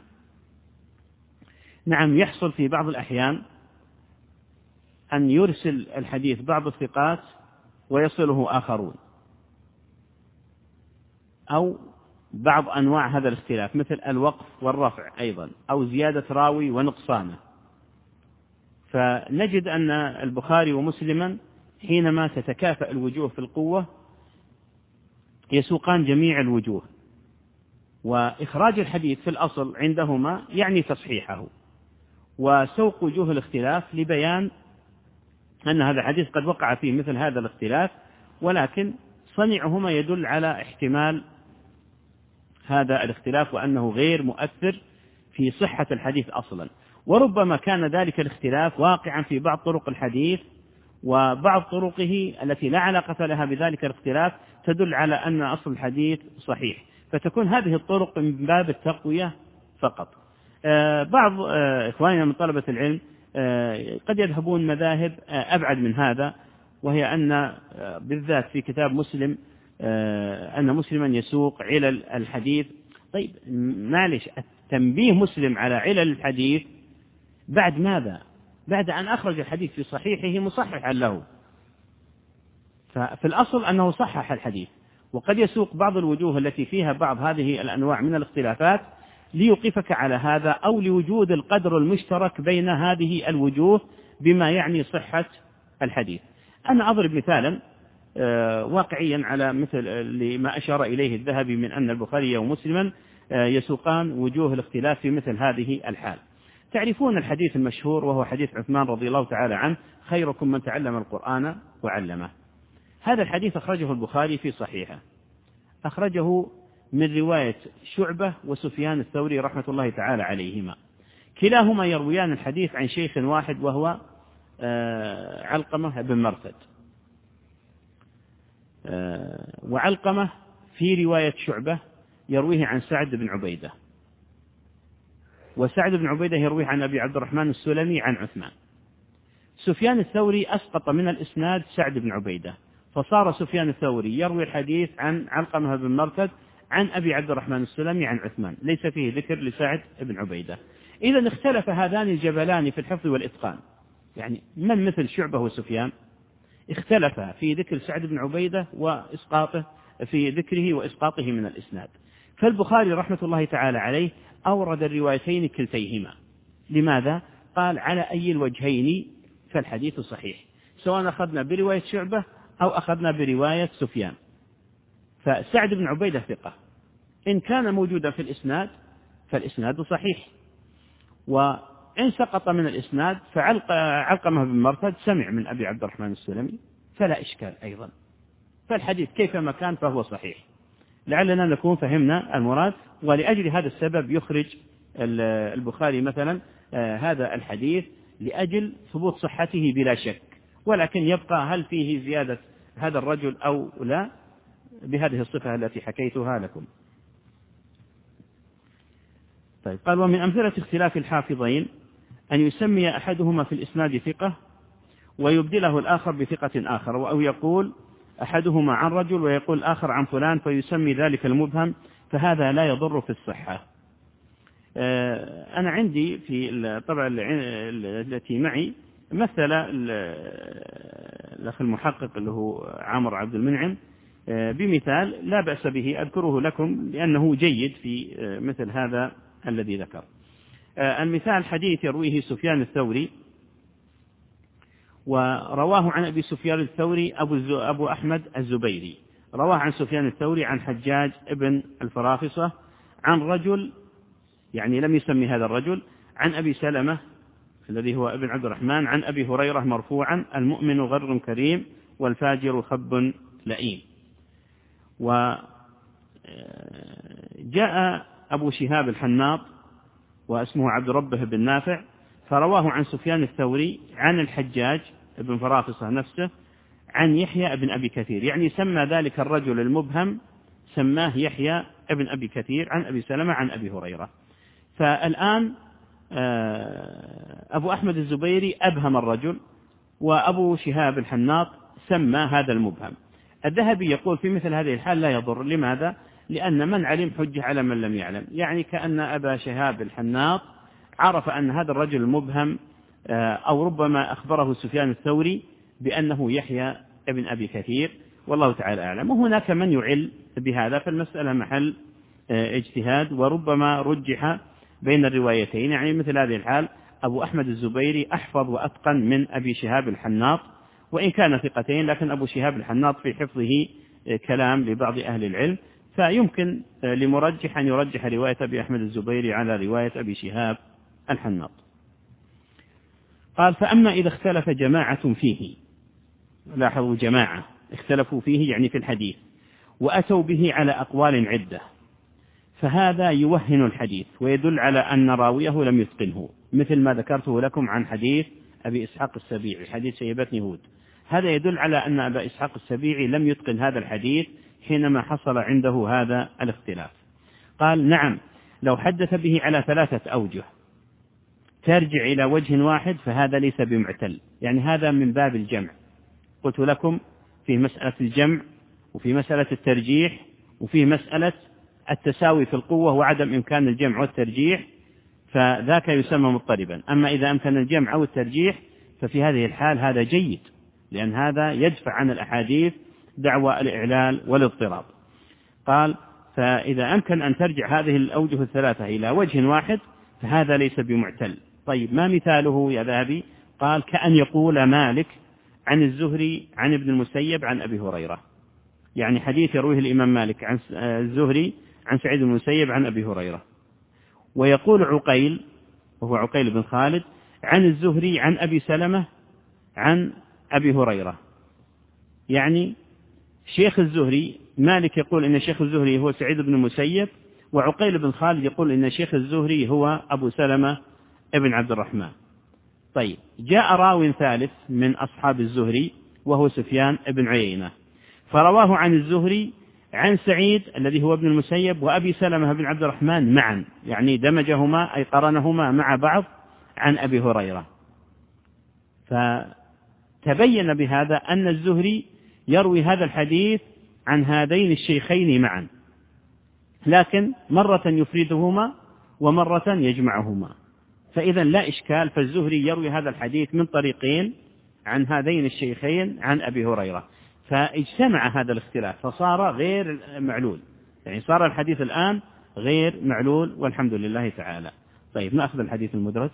S1: نعم، يحصل في بعض الأحيان أن يرسل الحديث بعض الثقات ويصله آخرون، أو بعض أنواع هذا الاختلاف مثل الوقف والرفع أيضا، أو زيادة راوي ونقصانه. فنجد أن البخاري ومسلما حينما تتكافأ الوجوه في القوة يسوقان جميع الوجوه، وإخراج الحديث في الأصل عندهما يعني تصحيحه، وسوق وجوه الاختلاف لبيان أن هذا الحديث قد وقع فيه مثل هذا الاختلاف، ولكن صنيعهما يدل على احتمال هذا الاختلاف وأنه غير مؤثر في صحة الحديث أصلا. وربما كان ذلك الاختلاف واقعا في بعض طرق الحديث، وبعض طرقه التي لا علاقة لها بذلك الاختلاف تدل على أن أصل الحديث صحيح، فتكون هذه الطرق من باب التقوية فقط. بعض إخواننا من طلبة العلم قد يذهبون مذاهب أبعد من هذا، وهي أن بالذات في كتاب مسلم أن مسلما يسوق علل الحديث. طيب معلش، التنبيه مسلم على علل الحديث بعد ماذا؟ بعد أن أخرج الحديث في صحيحه مصححا له، ففي الأصل أنه صحح الحديث، وقد يسوق بعض الوجوه التي فيها بعض هذه الأنواع من الاختلافات ليوقفك على هذا، أو لوجود القدر المشترك بين هذه الوجوه بما يعني صحة الحديث. أنا أضرب مثالا واقعيا على مثل لما أشار إليه الذهبي من أن البخاري ومسلما يسوقان وجوه الاختلاف في مثل هذه الحال. تعرفون الحديث المشهور وهو حديث عثمان رضي الله تعالى عنه: خيركم من تعلم القرآن وعلمه. هذا الحديث أخرجه البخاري في صحيحه، أخرجه من رواية شعبة وسفيان الثوري رحمة الله تعالى عليهما، كلاهما يرويان الحديث عن شيخ واحد وهو علقمة بن مرثد. وعلقمة في رواية شعبة يرويه عن سعد بن عبيدة، وسعد بن عبيدة يرويه عن أبي عبد الرحمن السلمي عن عثمان. سفيان الثوري أسقط من الإسناد سعد بن عبيدة، فصار سفيان الثوري يروي الحديث عن علقمة بن مرثد عن أبي عبد الرحمن السلمي عن عثمان، ليس فيه ذكر لسعد بن عبيدة. إذا اختلف هذان الجبلان في الحفظ والإتقان، يعني من مثل شعبة وسفيان اختلف في ذكر سعد بن عبيدة وإسقاطه، في ذكره وإسقاطه من الإسناد. فالبخاري رحمة الله تعالى عليه أورد الروايتين كلتيهما. لماذا؟ قال: على أي الوجهين فالحديث صحيح، سواء أخذنا برواية شعبة أو أخذنا برواية سفيان. فسعد بن عبيدة ثقة، إن كان موجودا في الإسناد فالإسناد صحيح، وإن سقط من الإسناد فعلقمة بن مرثد سمع من أبي عبد الرحمن السلمي فلا إشكال أيضا، فالحديث كيفما كان فهو صحيح. لعلنا نكون فهمنا المراد. ولأجل هذا السبب يخرج البخاري مثلا هذا الحديث لأجل ثبوت صحته بلا شك، ولكن يبقى هل فيه زيادة هذا الرجل أو لا بهذه الصفة التي حكيتها لكم. طيب، قال: ومن أمثلة اختلاف الحافظين أن يسمي أحدهما في الإسناد ثقة ويبدله الآخر بثقة آخر، أو يقول أحدهما عن رجل ويقول الآخر عن فلان فيسمي ذلك المبهم، فهذا لا يضر في الصحة. أنا عندي في الطبعة التي معي مثل الأخ المحقق اللي هو عامر عبد المنعم بمثال لا بأس به، أذكره لكم لأنه جيد في مثل هذا الذي ذكر. المثال حديث يرويه سفيان الثوري، ورواه عن أبي سفيان الثوري أبو أحمد الزبيري، رواه عن سفيان الثوري عن حجاج ابن الفرافصة عن رجل، يعني لم يسمي هذا الرجل، عن أبي سلمة الذي هو ابن عبد الرحمن عن أبي هريرة مرفوعا: المؤمن غر كريم والفاجر خب لئيم. وجاء أبو شهاب الحناط واسمه عبد ربه بن نافع فرواه عن سفيان الثوري عن الحجاج ابن فرافصة نفسه عن يحيى ابن أبي كثير، يعني سمى ذلك الرجل المبهم سماه يحيى ابن أبي كثير عن أبي سلمة عن أبي هريرة. فالآن أبو أحمد الزبيري أبهم الرجل، وأبو شهاب الحناط سمى هذا المبهم. الذهبي يقول في مثل هذه الحال لا يضر. لماذا؟ لأن من علم حجة على من لم يعلم، يعني كأن أبا شهاب الحناط عرف أن هذا الرجل المبهم أو ربما أخبره سفيان الثوري بأنه يحيى ابن أبي كثير، والله تعالى أعلم. وهناك من يعل بهذا، فالمسألة محل اجتهاد، وربما رجح بين الروايتين. يعني مثل هذه الحال أبو أحمد الزبيري أحفظ وأتقن من أبي شهاب الحناط، وإن كان ثقتين، لكن أبو شهاب الحناط في حفظه كلام لبعض أهل العلم، فيمكن لمرجح أن يرجح رواية أبي أحمد الزبيري على رواية أبي شهاب الحناط. قال: فأما إذا اختلف جماعة فيه، لاحظوا جماعة اختلفوا فيه يعني في الحديث، وأتوا به على أقوال عدة، فهذا يوهن الحديث ويدل على أن راويه لم يتقنه، مثل ما ذكرته لكم عن حديث أبي إسحاق السبيعي، حديث شيبتني هود. هذا يدل على أن أبا إسحاق السبيعي لم يتقن هذا الحديث حينما حصل عنده هذا الاختلاف. قال: نعم، لو حدث به على 3 أوجه ترجع إلى وجه واحد فهذا ليس بمعتل، يعني هذا من باب الجمع. قلت لكم في مسألة الجمع، وفي مسألة الترجيح، وفي مسألة التساوي في القوة وعدم إمكان الجمع والترجيح، فذاك يسمى مضطربا. أما إذا أمكن الجمع أو الترجيح ففي هذه الحال هذا جيد، لأن هذا يدفع عن الأحاديث دعوى الإعلال والاضطراب. قال: فإذا أمكن أن ترجع هذه الأوجه 3 إلى وجه واحد فهذا ليس بمعتل. طيب، ما مثاله يا ذهبي؟ قال: كأن يقول مالك عن الزهري عن ابن المسيب عن أبي هريرة، يعني حديث يرويه الإمام مالك عن الزهري عن سعيد بن المسيب عن أبي هريرة، ويقول عقيل وهو عقيل بن خالد عن الزهري عن أبي سلمة عن أبي هريرة. يعني شيخ الزهري مالك يقول إن شيخ الزهري هو سعيد بن المسيب، وعقيل بن خالد يقول إن شيخ الزهري هو أبو سلمة ابن عبد الرحمن. طيب، جاء راو ثالث من أصحاب الزهري وهو سفيان ابن عيينة، فرواه عن الزهري عن سعيد الذي هو ابن المسيب وأبي سلمة بن عبد الرحمن معا، يعني دمجهما أي قرنهما مع بعض عن أبي هريرة. فتبين بهذا أن الزهري يروي هذا الحديث عن هذين الشيخين معا، لكن مرة يفردهما ومرة يجمعهما، فإذا لا إشكال، فالزهري يروي هذا الحديث من طريقين عن هذين الشيخين عن أبي هريرة، فاجتمع هذا الاختلاف فصار غير معلول، يعني صار الحديث الآن غير معلول والحمد لله تعالى. طيب، نأخذ الحديث المدرج.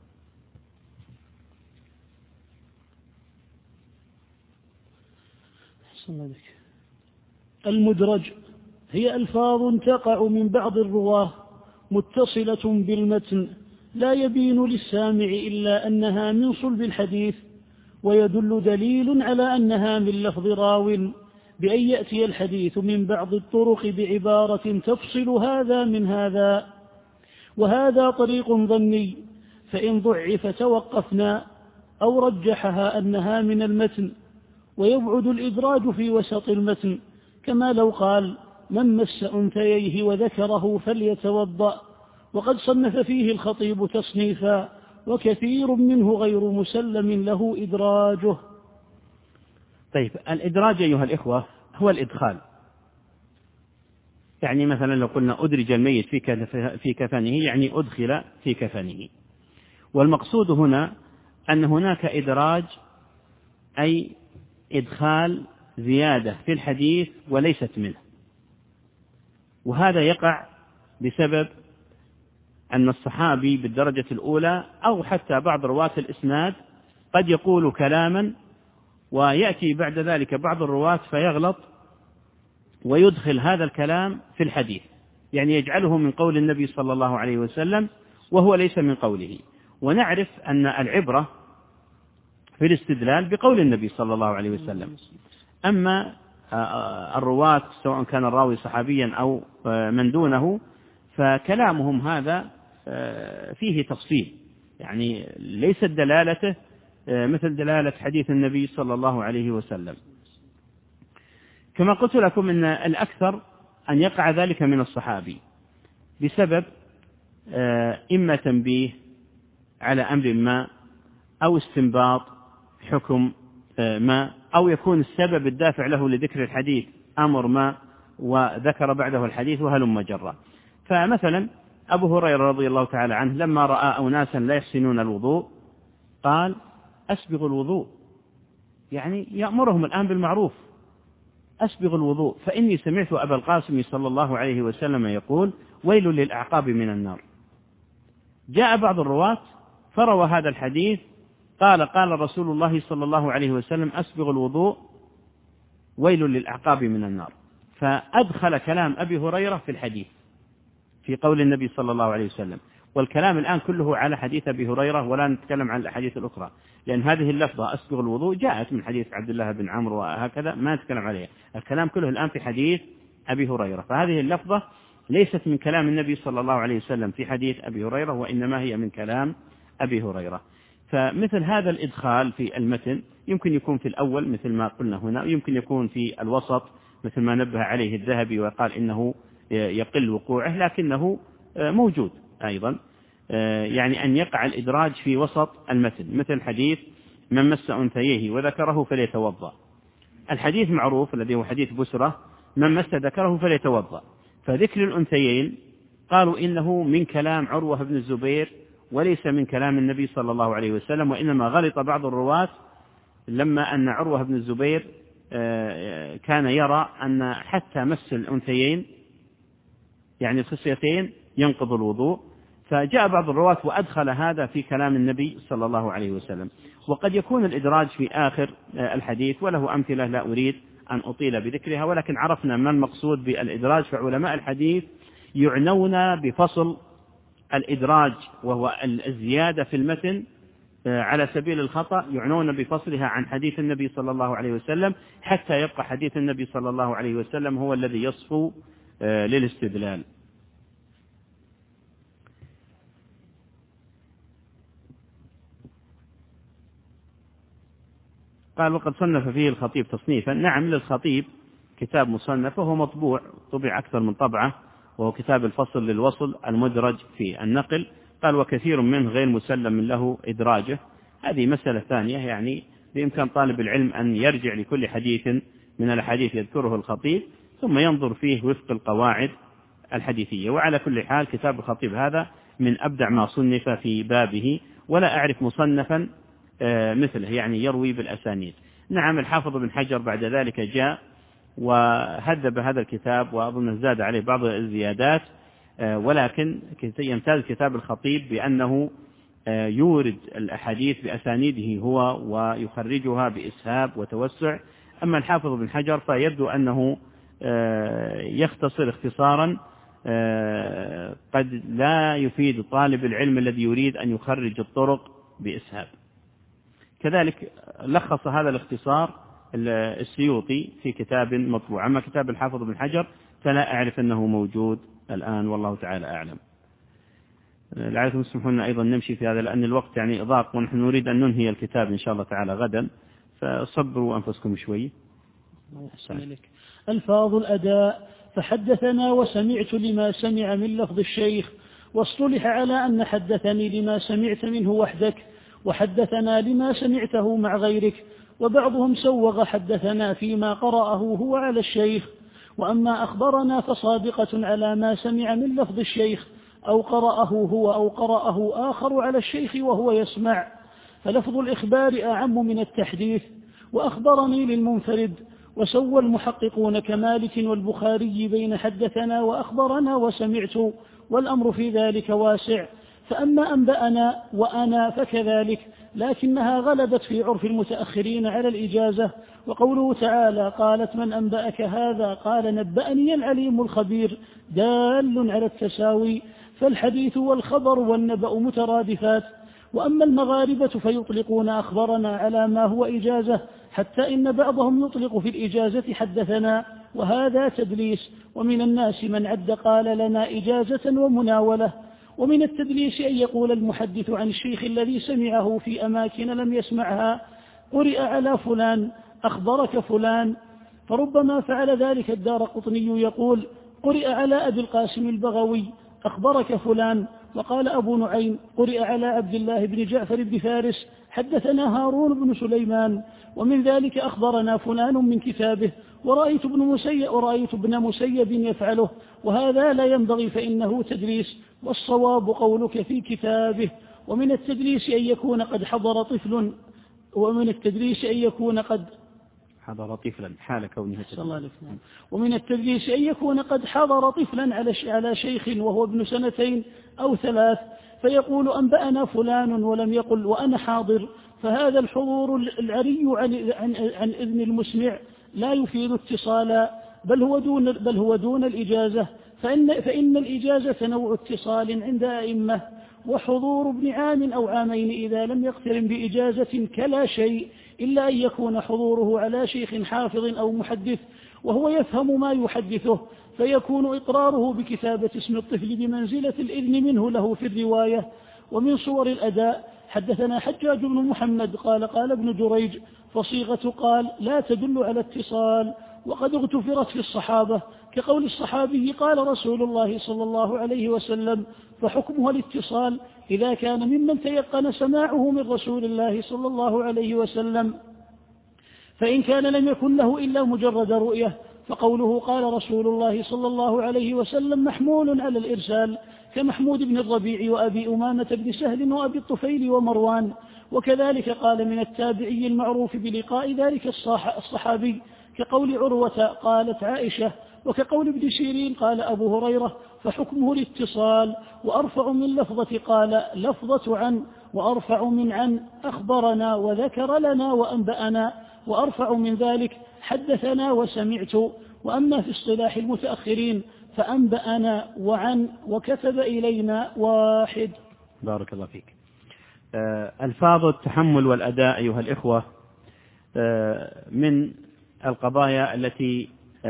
S2: المدرج هي ألفاظ تقع من بعض الرواه متصلة بالمتن لا يبين للسامع إلا أنها من صلب الحديث، ويدل دليل على أنها من لفظ راو بأن يأتي الحديث من بعض الطرق بعبارة تفصل هذا من هذا، وهذا طريق ظني، فإن ضعف توقفنا أو رجحها أنها من المتن، ويبعد الإدراج في وسط المتن، كما لو قال: من مس أنثييه وذكره فليتوضأ، وقد صنف فيه الخطيب تصنيفا، وكثير منه غير مسلم له إدراجه.
S1: طيب، الإدراج أيها الإخوة هو الإدخال، يعني مثلا لو قلنا أدرج الميت في كفنه، يعني أدخل في كفنه، والمقصود هنا أن هناك إدراج أي إدخال زيادة في الحديث وليست منه، وهذا يقع بسبب أن الصحابي بالدرجة الأولى أو حتى بعض رواة الإسناد قد يقول كلاما ويأتي بعد ذلك بعض الرواة فيغلط ويدخل هذا الكلام في الحديث، يعني يجعله من قول النبي صلى الله عليه وسلم وهو ليس من قوله. ونعرف أن العبرة في الاستدلال بقول النبي صلى الله عليه وسلم، أما الرواة سواء كان الراوي صحابيا أو من دونه فكلامهم هذا فيه تفصيل، يعني ليست دلالته مثل دلالة حديث النبي صلى الله عليه وسلم. كما قلت لكم أن الأكثر أن يقع ذلك من الصحابي بسبب إما تنبيه على أمر ما أو استنباط حكم ما، أو يكون السبب الدافع له لذكر الحديث أمر ما وذكر بعده الحديث وهلم جرا. فمثلا أبو هريرة رضي الله تعالى عنه لما رأى أناسا لا يحسنون الوضوء قال أسبغ الوضوء، يعني يأمرهم الآن بالمعروف، أسبغ الوضوء فإني سمعت أبا القاسم صلى الله عليه وسلم يقول ويل للأعقاب من النار. جاء بعض الرواة فروى هذا الحديث قال رسول الله صلى الله عليه وسلم أسبغ الوضوء ويل للأعقاب من النار، فأدخل كلام أبي هريرة في الحديث في قول النبي صلى الله عليه وسلم، والكلام الآن كله على حديث أبي هريرة ولا نتكلم عن الأحاديث الأخرى، لأن هذه اللفظة أسبغ الوضوء جاءت من حديث عبد الله بن عمرو وهكذا ما نتكلم عليها، الكلام كله الآن في حديث أبي هريرة، فهذه اللفظة ليست من كلام النبي صلى الله عليه وسلم في حديث أبي هريرة، وإنما هي من كلام أبي هريرة. فمثل هذا الإدخال في المتن يمكن يكون في الأول مثل ما قلنا هنا، ويمكن يكون في الوسط مثل ما نبه عليه الذهبي وقال إنه يقل وقوعه لكنه موجود أيضا، يعني أن يقع الإدراج في وسط المتن، مثل حديث من مس أنثيه وذكره فليتوضأ. الحديث معروف الذي هو حديث بسرة من مس ذكره فليتوضأ، فذكر الأنثيين قالوا إنه من كلام عروة بن الزبير وليس من كلام النبي صلى الله عليه وسلم، وإنما غلط بعض الرواة لما أن عروة بن الزبير كان يرى أن حتى مس الأنثيين يعني الخصيتين ينقض الوضوء، فجاء بعض الرواة وأدخل هذا في كلام النبي صلى الله عليه وسلم. وقد يكون الإدراج في آخر الحديث وله أمثلة لا أريد أن أطيل بذكرها، ولكن عرفنا ما المقصود بالإدراج، فعلماء الحديث يعنون بفصل الإدراج وهو الزيادة في المتن على سبيل الخطأ، يعنون بفصلها عن حديث النبي صلى الله عليه وسلم حتى يبقى حديث النبي صلى الله عليه وسلم هو الذي يصفو للاستدلال. قال وقد صنف فيه الخطيب تصنيفا. نعم، للخطيب كتاب مصنف وهو مطبوع، طبع أكثر من طبعة، وهو كتاب الفصل للوصل المدرج في النقل. قال وكثير منه غير مسلم له إدراجه. هذه مسألة ثانية، يعني بإمكان طالب العلم أن يرجع لكل حديث من الحديث يذكره الخطيب ثم ينظر فيه وفق القواعد الحديثية. وعلى كل حال كتاب الخطيب هذا من أبدع ما صنف في بابه، ولا أعرف مصنفا مثله يعني يروي بالأسانيد. نعم، الحافظ بن حجر بعد ذلك جاء وهذب هذا الكتاب وأظن زاد عليه بعض الزيادات، ولكن يمتاز كتاب الخطيب بأنه يورد الأحاديث بأسانيده هو ويخرجها بإسهاب وتوسع. أما الحافظ بن حجر فيبدو أنه يختصر اختصارا قد لا يفيد طالب العلم الذي يريد أن يخرج الطرق بإسهاب. كذلك لخص هذا الاختصار السيوطي في كتاب مطبوع. أما كتاب الحافظ بن حجر فلا أعرف أنه موجود الآن، والله تعالى أعلم. لعلكم تسمحون أيضا نمشي في هذا لأن الوقت يعني ضاق، ونحن نريد أن ننهي الكتاب إن شاء الله تعالى غدا، فصبروا أنفسكم شوي.
S2: ألفاظ الأداء. فحدثنا وسمعت لما سمع من لفظ الشيخ، واصطلح على أن حدثني لما سمعت منه وحدك، وحدثنا لما سمعته مع غيرك، وبعضهم سوغ حدثنا فيما قرأه هو على الشيخ، وأما أخبرنا فصادقة على ما سمع من لفظ الشيخ أو قرأه هو أو قرأه آخر على الشيخ وهو يسمع، فلفظ الإخبار أعم من التحديث. وأخبرني للمنفرد، وسوى المحققون كمالك والبخاري بين حدثنا وأخبرنا وسمعت، والأمر في ذلك واسع. فأما أنبأنا وأنا فكذلك، لكنها غلبت في عرف المتأخرين على الإجازة. وقوله تعالى قالت من أنبأك هذا قال نبأني العليم الخبير دال على التساوي، فالحديث والخبر والنبأ مترادفات. وأما المغاربة فيطلقون أخبرنا على ما هو إجازة، حتى إن بعضهم يطلق في الإجازة حدثنا، وهذا تدليس. ومن الناس من عد قال لنا إجازة ومناولة. ومن التدليس أن يقول المحدث عن الشيخ الذي سمعه في أماكن لم يسمعها قرئ على فلان أخبرك فلان، فربما فعل ذلك الدارقطني يقول قرئ على أبي القاسم البغوي أخبرك فلان. وقال أبو نعيم قرئ على عبد الله بن جعفر بن فارس حدثنا هارون بن سليمان. ومن ذلك أخبرنا فلان من كتابه ورأيت ابن مسيب يفعله، وهذا لا ينبغي فإنه تدليس، والصواب قولك في كتابه. ومن التدليس أن يكون قد حضر طفل ومن التدليس أن يكون قد
S1: حضر طفلا حال كونه
S2: ومن التدليس أن يكون قد حضر طفلا على شيخ وهو ابن 2 أو 3 فيقول أنبأنا فلان ولم يقل وأنا حاضر، فهذا الحضور العري عن إذن المسمع لا يفيد اتصالا، بل هو دون الإجازة، فإن الإجازة نوع اتصال عند أئمة. وحضور ابن عام أو عامين إذا لم يقترن بإجازة كلا شيء، إلا أن يكون حضوره على شيخ حافظ أو محدث وهو يفهم ما يحدثه، فيكون إقراره بكتابة اسم الطفل بمنزلة الإذن منه له في الرواية. ومن صور الأداء حدثنا حجاج بن محمد قال ابن جريج فصيغة قال لا تدل على اتصال، وقد اغتفرت في الصحابة كقول الصحابي قال رسول الله صلى الله عليه وسلم، فحكمها الاتصال إذا كان ممن تيقن سماعه من رسول الله صلى الله عليه وسلم. فإن كان لم يكن له إلا مجرد رؤية فقوله قال رسول الله صلى الله عليه وسلم محمول على الإرسال، كمحمود بن الربيع وأبي أمامة بن سهل وأبي الطفيل ومروان. وكذلك قال من التابعي المعروف بلقاء ذلك الصحابي كقول عروة قالت عائشة، وكقول ابن سيرين قال أبو هريرة، فحكمه الاتصال. وأرفع من لفظة قال لفظة عن، وأرفع من عن أخبرنا وذكر لنا وأنبأنا، وأرفع من ذلك حدثنا وسمعت. وأما في اصطلاح المتأخرين فأنبأنا وعن وكتب إلينا واحد.
S1: بارك الله فيك. ألفاظ التحمل والأداء أيها الإخوة من القضايا التي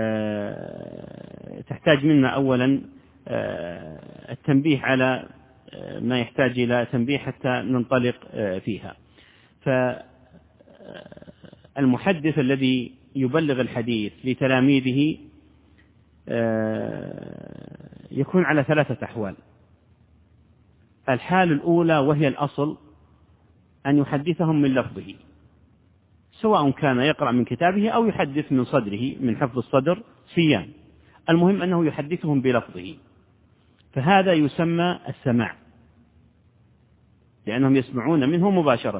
S1: تحتاج منا أولا التنبيه على ما يحتاج إلى تنبيه حتى ننطلق فيها. فالمحدث الذي يبلغ الحديث لتلاميذه يكون على 3 أحوال. الحال الأولى وهي الأصل أن يحدثهم من لفظه، سواء كان يقرأ من كتابه أو يحدث من صدره من حفظ الصدر سيان، المهم أنه يحدثهم بلفظه، فهذا يسمى السماع لأنهم يسمعون منه مباشرة.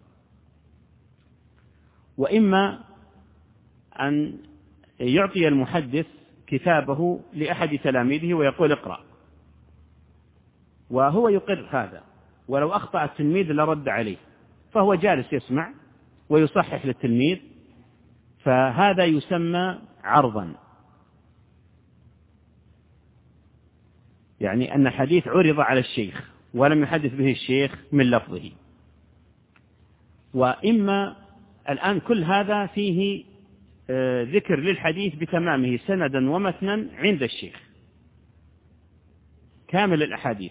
S1: وإما أن يعطي المحدث كتابه لأحد تلاميذه ويقول اقرأ، وهو يقر هذا، ولو أخطأ التلميذ لرد عليه، فهو جالس يسمع ويصحح للتلميذ، فهذا يسمى عرضا، يعني أن الحديث عرض على الشيخ ولم يحدث به الشيخ من لفظه. وإما الآن كل هذا فيه ذكر للحديث بتمامه سندا ومتنا عند الشيخ كامل الأحاديث،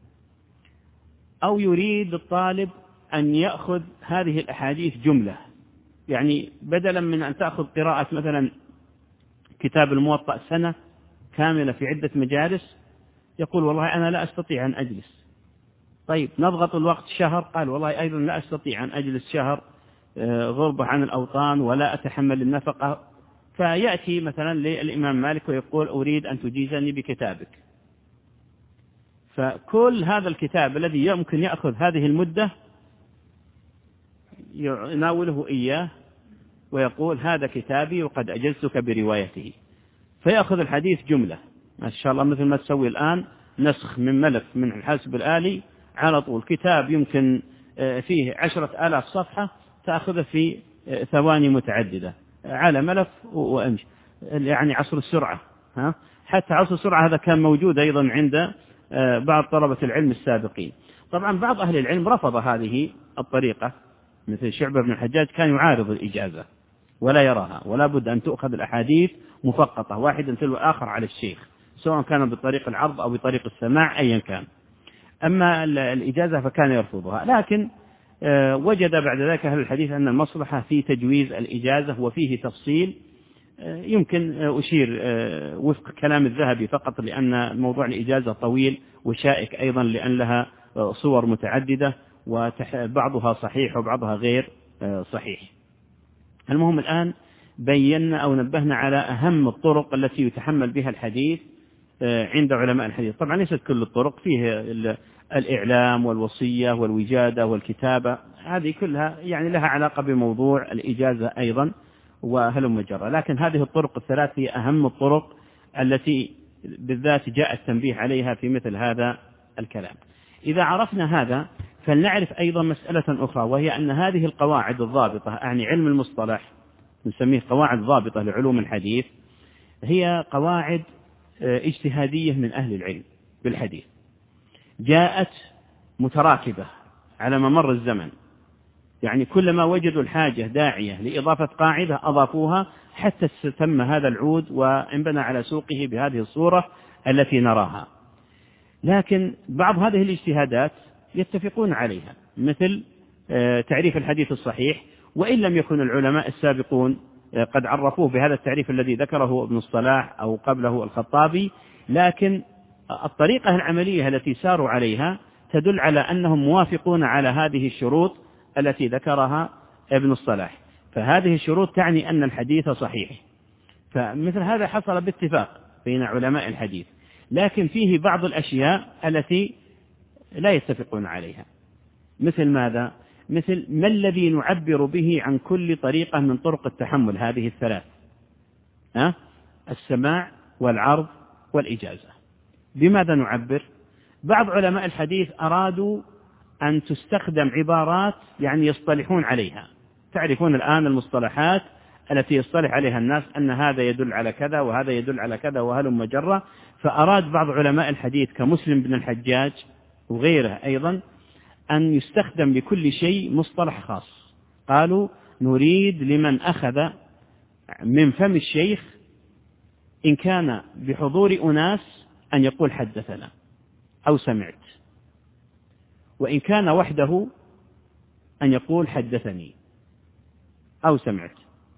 S1: أو يريد الطالب أن يأخذ هذه الأحاديث جملة، يعني بدلا من أن تأخذ قراءة مثلا كتاب الموطأ سنة كاملة في عدة مجالس، يقول والله أنا لا أستطيع أن أجلس، طيب نضغط الوقت شهر، قال والله أيضا لا أستطيع أن أجلس شهر غربة عن الأوطان ولا أتحمل النفقة، فيأتي مثلا للإمام مالك ويقول أريد أن تجيزني بكتابك، فكل هذا الكتاب الذي يمكن يأخذ هذه المدة يناوله إياه ويقول هذا كتابي وقد أجزتك بروايته، فيأخذ الحديث جملة ما شاء الله، مثل ما تسوي الآن نسخ من ملف من الحاسب الآلي على طول، كتاب يمكن فيه 10,000 صفحة تأخذه في ثواني متعددة على ملف وأمشي، يعني عصر السرعة. حتى عصر السرعة هذا كان موجود أيضا عند بعض طلبة العلم السابقين. طبعا بعض أهل العلم رفض هذه الطريقة، مثل شعبة بن الحجاج كان يعارض الإجازة ولا يراها، ولا بد أن تؤخذ الأحاديث مفقطة واحدا تلو الآخر على الشيخ، سواء كان بطريق العرض أو بطريق السماع أيا كان. أما الإجازة فكان يرفضها، لكن وجد بعد ذلك أهل الحديث أن المصلحة في تجويز الإجازة، وفيه تفصيل يمكن أشير وفق كلام الذهبي فقط، لأن موضوع الإجازة طويل وشائك أيضا، لأن لها صور متعددة وبعضها صحيح وبعضها غير صحيح. المهم الآن بينا أو نبهنا على أهم الطرق التي يتحمل بها الحديث عند علماء الحديث. طبعا ليست كل الطرق، فيه الإعلام والوصية والوجادة والكتابة، هذه كلها يعني لها علاقة بموضوع الإجازة أيضا وهلم جرى، لكن هذه الطرق الثلاث هي أهم الطرق التي بالذات جاء التنبيه عليها في مثل هذا الكلام. إذا عرفنا هذا فلنعرف أيضا مسألة أخرى، وهي أن هذه القواعد الضابطة، يعني علم المصطلح نسميه قواعد ضابطة لعلوم الحديث، هي قواعد اجتهادية من أهل العلم بالحديث، جاءت متراكبة على ممر الزمن، يعني كلما وجدوا الحاجة داعية لإضافة قاعدة أضافوها حتى تم هذا العود وانبنى على سوقه بهذه الصورة التي نراها. لكن بعض هذه الاجتهادات يتفقون عليها، مثل تعريف الحديث الصحيح، وإن لم يكن العلماء السابقون قد عرفوه بهذا التعريف الذي ذكره ابن الصلاح أو قبله الخطابي، لكن الطريقة العملية التي ساروا عليها تدل على أنهم موافقون على هذه الشروط التي ذكرها ابن الصلاح، فهذه الشروط تعني أن الحديث صحيح. فمثل هذا حصل باتفاق بين علماء الحديث، لكن فيه بعض الأشياء التي لا يتفقون عليها. مثل ماذا؟ مثل ما الذي نعبر به عن كل طريقة من طرق التحمل هذه الثلاث؟ السماع والعرض والإجازة. بماذا نعبر؟ بعض علماء الحديث أرادوا أن تستخدم عبارات يعني يصطلحون عليها. تعرفون الآن المصطلحات التي يصطلح عليها الناس، أن هذا يدل على كذا وهذا يدل على كذا وهلم جرة. فأراد بعض علماء الحديث كمسلم بن الحجاج وغيره أيضا أن يستخدم لكل شيء مصطلح خاص. قالوا نريد لمن أخذ من فم الشيخ إن كان بحضور أناس أن يقول حدثنا أو سمعت، وإن كان وحده أن يقول حدثني أو سمعت.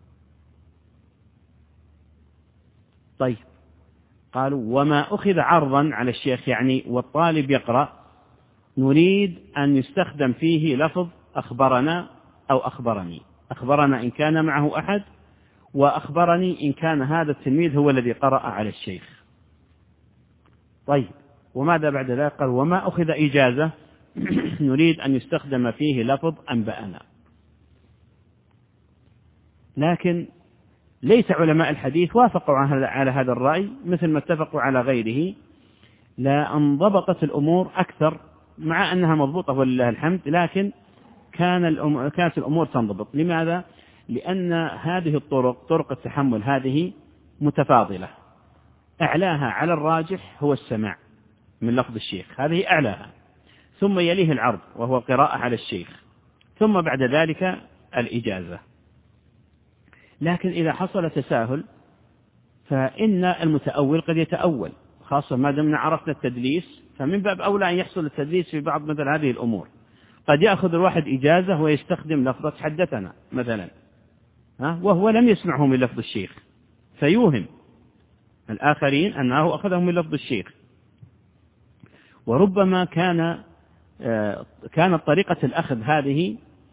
S1: طيب، قالوا وما أخذ عرضا على الشيخ، يعني والطالب يقرأ، نريد أن يستخدم فيه لفظ أخبرنا أو أخبرني. أخبرنا إن كان معه أحد، وأخبرني إن كان هذا التلميذ هو الذي قرأ على الشيخ. طيب، وماذا بعد ذلك؟ قال وما أخذ إجازة نريد أن يستخدم فيه لفظ أنبأنا. لكن ليس علماء الحديث وافقوا على هذا الرأي مثل ما اتفقوا على غيره، لا انضبطت الأمور أكثر، مع أنها مضبوطة ولله الحمد، لكن كانت الأمور تنضبط. لماذا؟ لأن هذه الطرق، طرق التحمل هذه متفاضلة، أعلاها على الراجح هو السماع من لفظ الشيخ، هذه أعلاها، ثم يليه العرض وهو قراءة على الشيخ، ثم بعد ذلك الإجازة. لكن إذا حصل تساهل فإن المتأول قد يتأول، خاصة ما دمنا عرفنا التدليس، فمن باب أولى أن يحصل التدليس في بعض مثل هذه الأمور. قد يأخذ الواحد إجازة ويستخدم لفظة حدثنا مثلا، وهو لم يسمعه من لفظ الشيخ، فيوهم الآخرين أنه أخذه من لفظ الشيخ. وربما كانت طريقة الأخذ هذه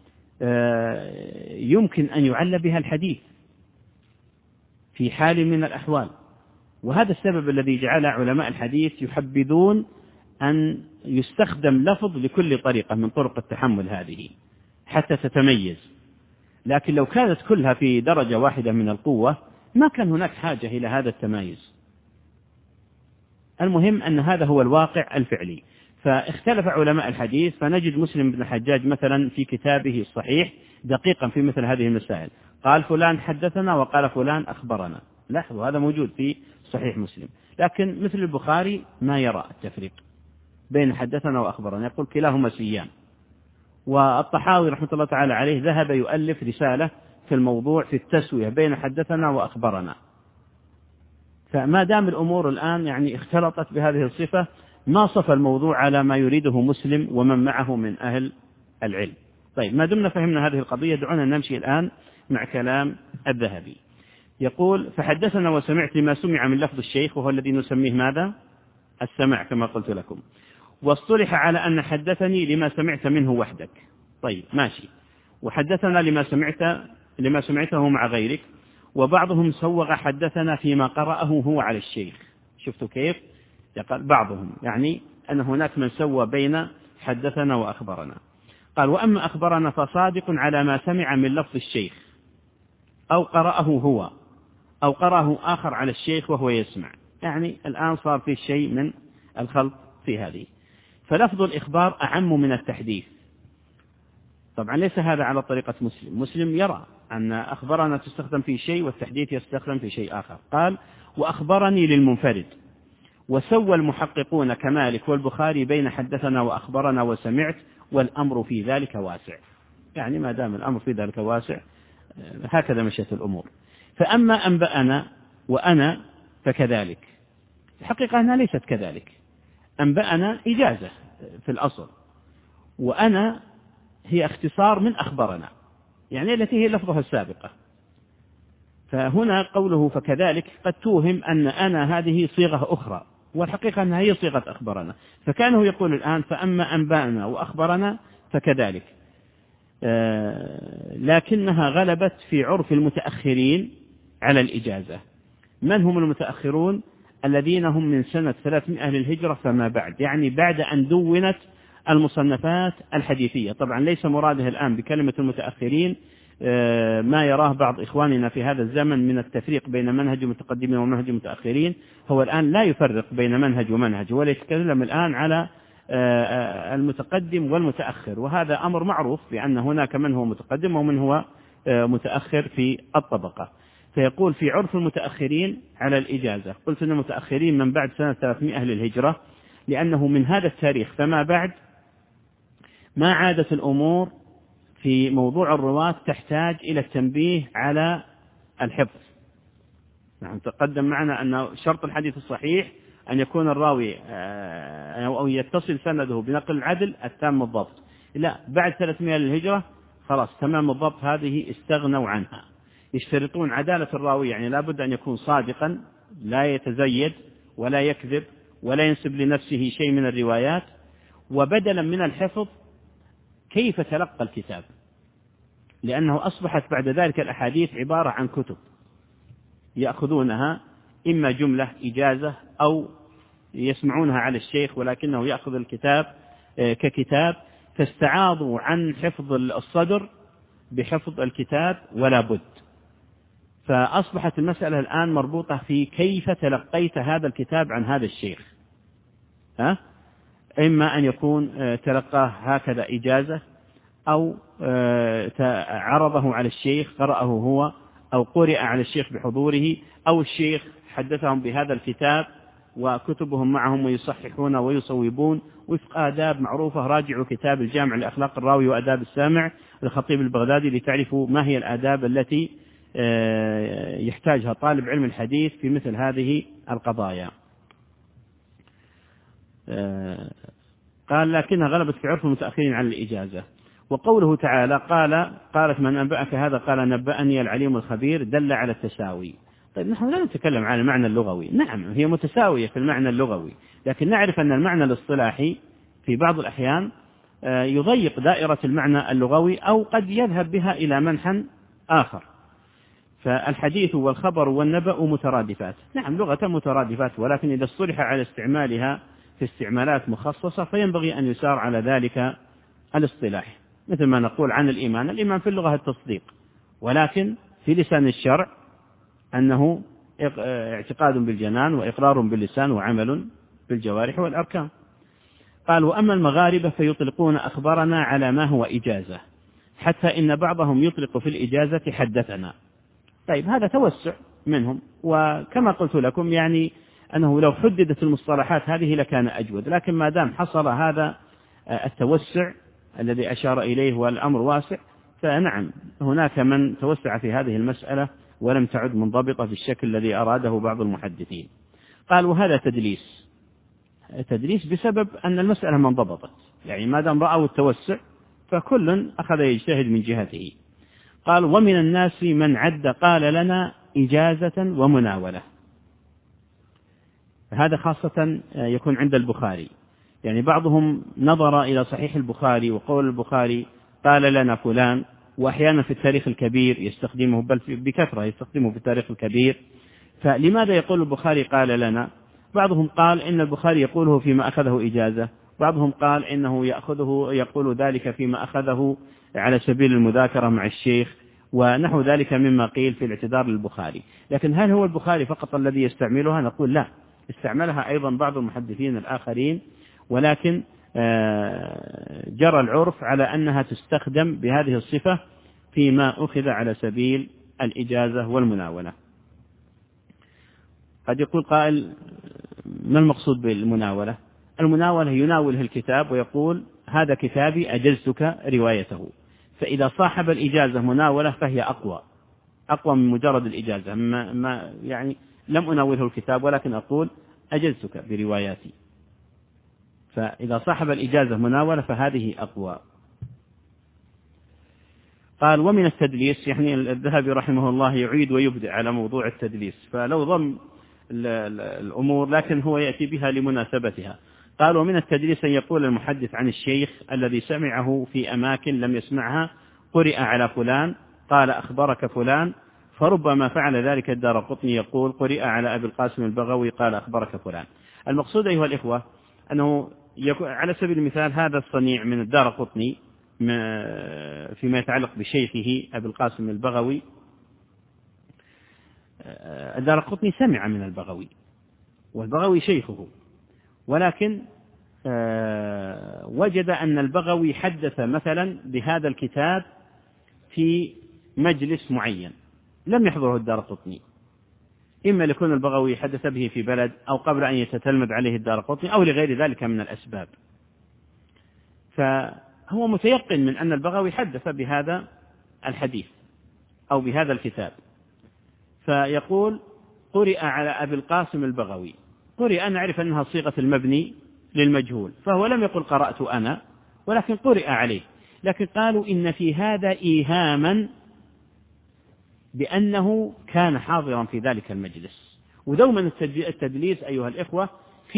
S1: يمكن أن يعل بها الحديث في حال من الأحوال، وهذا السبب الذي جعل علماء الحديث يحبذون أن يستخدم لفظ لكل طريقة من طرق التحمل هذه حتى تتميز. لكن لو كانت كلها في درجة واحدة من القوة ما كان هناك حاجة إلى هذا التمايز. المهم أن هذا هو الواقع الفعلي. فاختلف علماء الحديث، فنجد مسلم بن الحجاج مثلا في كتابه الصحيح دقيقا في مثل هذه المسائل، قال فلان حدثنا وقال فلان أخبرنا. لاحظوا هذا موجود في صحيح مسلم. لكن مثل البخاري ما يرى التفريق بين حدثنا وأخبرنا، يقول كلاهما سيان. والطحاوي رحمة الله تعالى عليه ذهب يؤلف رسالة في الموضوع في التسوية بين حدثنا وأخبرنا. فما دام الأمور الآن يعني اختلطت بهذه الصفة، ما صف الموضوع على ما يريده مسلم ومن معه من أهل العلم. طيب، ما دمنا فهمنا هذه القضية، دعونا نمشي الآن مع كلام الذهبي. يقول فحدثنا وسمعت ما سمع من لفظ الشيخ، وهو الذي نسميه ماذا؟ السمع كما قلت لكم. واصطلح على أن حدثني لما سمعت منه وحدك. طيب ماشي. وحدثنا لما سمعته مع غيرك. وبعضهم سوغ حدثنا فيما قرأه هو على الشيخ. شفتوا كيف؟ يقال بعضهم، يعني أن هناك من سوى بين حدثنا وأخبرنا. قال وأما أخبرنا فصادق على ما سمع من لفظ الشيخ، أو قرأه هو، أو قرأه آخر على الشيخ وهو يسمع. يعني الآن صار في شيء من الخلط في هذه. فلفظ الإخبار أعم من التحديث. طبعا ليس هذا على طريقة مسلم. مسلم يرى أن أخبرنا تستخدم في شيء والتحديث يستخدم في شيء آخر. قال وأخبرني للمنفرد. وسوى المحققون كمالك والبخاري بين حدثنا وأخبرنا وسمعت، والأمر في ذلك واسع. يعني ما دام الأمر في ذلك واسع هكذا مشيت الأمور. فأما أنبأنا وأنا فكذلك. الحقيقة أنها ليست كذلك. أنبأنا إجازة في الأصل، وأنا هي اختصار من أخبرنا، يعني التي هي لفظها السابقة. فهنا قوله فكذلك قد توهم أن أنا هذه صيغة أخرى، والحقيقة أنها هي صيغة أخبرنا. فكانه يقول الآن فأما أنبأنا وأخبرنا فكذلك، لكنها غلبت في عرف المتأخرين على الإجازة. من هم المتأخرون؟ الذين هم من سنة 300 للهجرة فما بعد، يعني بعد أن دونت المصنفات الحديثية. طبعا ليس مراده الآن بكلمة المتأخرين ما يراه بعض إخواننا في هذا الزمن من التفريق بين منهج المتقدمين ومنهج المتأخرين. هو الآن لا يفرق بين منهج ومنهج، ولا يتكلم الآن على المتقدم والمتأخر، وهذا أمر معروف بأن هناك من هو متقدم ومن هو متأخر في الطبقة. فيقول في عرف المتأخرين على الإجازة. قلت أن المتأخرين من بعد سنة 300 للهجرة، لأنه من هذا التاريخ فما بعد ما عادت الأمور في موضوع الرواة تحتاج إلى التنبيه على الحفظ. نحن تقدم معنا أن شرط الحديث الصحيح أن يكون الراوي أو يتصل سنده بنقل العدل التام الضبط. لا، بعد 300 للهجرة خلاص تمام الضبط هذه استغنوا عنها. يشترطون عدالة الراوي، يعني لا بد أن يكون صادقا لا يتزيد ولا يكذب ولا ينسب لنفسه شيء من الروايات. وبدلا من الحفظ كيف تلقى الكتاب، لأنه أصبحت بعد ذلك الأحاديث عبارة عن كتب يأخذونها إما جملة إجازة أو يسمعونها على الشيخ ولكنه يأخذ الكتاب ككتاب، فاستعاضوا عن حفظ الصدر بحفظ الكتاب ولا بد. فأصبحت المسألة الآن مربوطة في كيف تلقيت هذا الكتاب عن هذا الشيخ. إما أن يكون تلقاه هكذا إجازة، أو عرضه على الشيخ قرأه هو، أو قرأ على الشيخ بحضوره، أو الشيخ حدثهم بهذا الكتاب وكتبهم معهم ويصححون ويصوبون وفق آداب معروفة. راجعوا كتاب الجامع لأخلاق الراوي وآداب السامع للخطيب البغدادي لتعرفوا ما هي الآداب التي يحتاجها طالب علم الحديث في مثل هذه القضايا. قال لكنها غلبت في عرف المتأخرين عن الإجازة. وقوله تعالى قالت من أنبأك هذا قال نبأني العليم الخبير دل على التساوي. طيب نحن لا نتكلم عن المعنى اللغوي، نعم هي متساوية في المعنى اللغوي، لكن نعرف أن المعنى الاصطلاحي في بعض الأحيان يضيق دائرة المعنى اللغوي أو قد يذهب بها إلى منحى آخر. فالحديث والخبر والنبأ مترادفات، نعم لغة مترادفات، ولكن إذا اصطلح على استعمالها في استعمالات مخصصة فينبغي أن يسار على ذلك الاصطلاح. مثل ما نقول عن الإيمان في اللغة التصديق، ولكن في لسان الشرع أنه اعتقاد بالجنان وإقرار باللسان وعمل بالجوارح والأركان. قال وأما المغاربة فيطلقون أخبارنا على ما هو إجازة، حتى إن بعضهم يطلق في الإجازة حدثنا. طيب هذا توسع منهم، وكما قلت لكم يعني أنه لو حددت المصطلحات هذه لكان أجود، لكن ما دام حصل هذا التوسع الذي أشار إليه والأمر واسع، فنعم هناك من توسع في هذه المسألة ولم تعد منضبطة بالشكل الذي أراده بعض المحدثين. قال وهذا تدليس بسبب أن المسألة ما انضبطت، يعني ما دام رأوا التوسع فكل أخذ يجتهد من جهته. قال ومن الناس من عد قال لنا إجازة ومناولة. هذا خاصة يكون عند البخاري، يعني بعضهم نظر إلى صحيح البخاري وقول البخاري قال لنا فلان، وأحيانا في التاريخ الكبير يستخدمه، بل بكثرة يستخدمه في التاريخ الكبير. فلماذا يقول البخاري قال لنا؟ بعضهم قال إن البخاري يقوله فيما أخذه إجازة، بعضهم قال إنه يقول ذلك فيما أخذه على سبيل المذاكرة مع الشيخ ونحو ذلك مما قيل في الاعتذار للبخاري. لكن هل هو البخاري فقط الذي يستعملها؟ نقول لا، استعملها أيضا بعض المحدثين الآخرين، ولكن جرى العرف على أنها تستخدم بهذه الصفة فيما أخذ على سبيل الإجازة والمناولة. قد يقول قائل: ما المقصود بالمناولة؟ المناولة يناوله الكتاب ويقول: هذا كتابي أجزتك روايته. فإذا صاحب الإجازة مناولة فهي أقوى من مجرد الإجازة، ما يعني لم أناوله الكتاب ولكن أقول أجزتك برواياتي. فإذا صاحب الإجازة مناولة فهذه أقوى. قال: ومن التدليس، يعني الذهبي رحمه الله يعيد ويبدع على موضوع التدليس، فلو ضم الأمور لكن هو يأتي بها لمناسبتها. قال: ومن التدليس أن يقول المحدث عن الشيخ الذي سمعه في أماكن لم يسمعها: قرئ على فلان، قال أخبرك فلان، فربما فعل ذلك الدارقطني يقول: قرئ على أبي القاسم البغوي قال أخبرك فلان. المقصود أيها الإخوة أنه على سبيل المثال هذا الصنيع من الدارقطني فيما يتعلق بشيخه أبي القاسم البغوي، الدارقطني سمع من البغوي والبغوي شيخه، ولكن وجد أن البغوي حدث مثلا بهذا الكتاب في مجلس معين لم يحضره الدارقطني، إما لكون البغوي حدث به في بلد أو قبل أن يتتلمذ عليه الدارقطني أو لغير ذلك من الأسباب. فهو متيقن من أن البغوي حدث بهذا الحديث أو بهذا الكتاب، فيقول: قرئ على أبي القاسم البغوي. قرئ نعرف أنها صيغة المبني للمجهول، فهو لم يقل قرأت أنا، ولكن قرئ عليه. لكن قالوا إن في هذا إيهاما بأنه كان حاضرا في ذلك المجلس. ودوما التدليس أيها الإخوة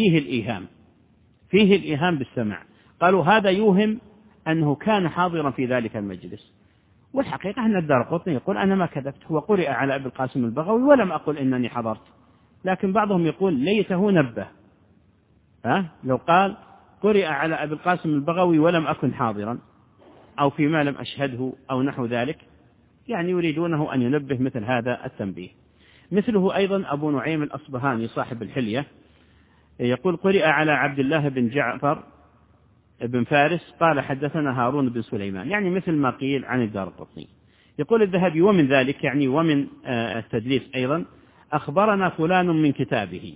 S1: فيه الإيهام بالسماع. قالوا هذا يوهم أنه كان حاضرا في ذلك المجلس، والحقيقة أن الدارقطني يقول: أنا ما كذبت، هو قرئ على أبي القاسم البغوي ولم أقل إنني حضرت. لكن بعضهم يقول: ليته نبه، لو قال قرئ على أبي القاسم البغوي ولم أكن حاضرا أو فيما لم أشهده أو نحو ذلك، يعني يريدونه أن ينبه مثل هذا التنبيه. مثله أيضا أبو نعيم الأصبهاني صاحب الحلية يقول: قرئ على عبد الله بن جعفر بن فارس قال حدثنا هارون بن سليمان، يعني مثل ما قيل عن الدارقطني. يقول الذهبي: ومن ذلك، يعني ومن التدليس أيضا: أخبرنا فلان من كتابه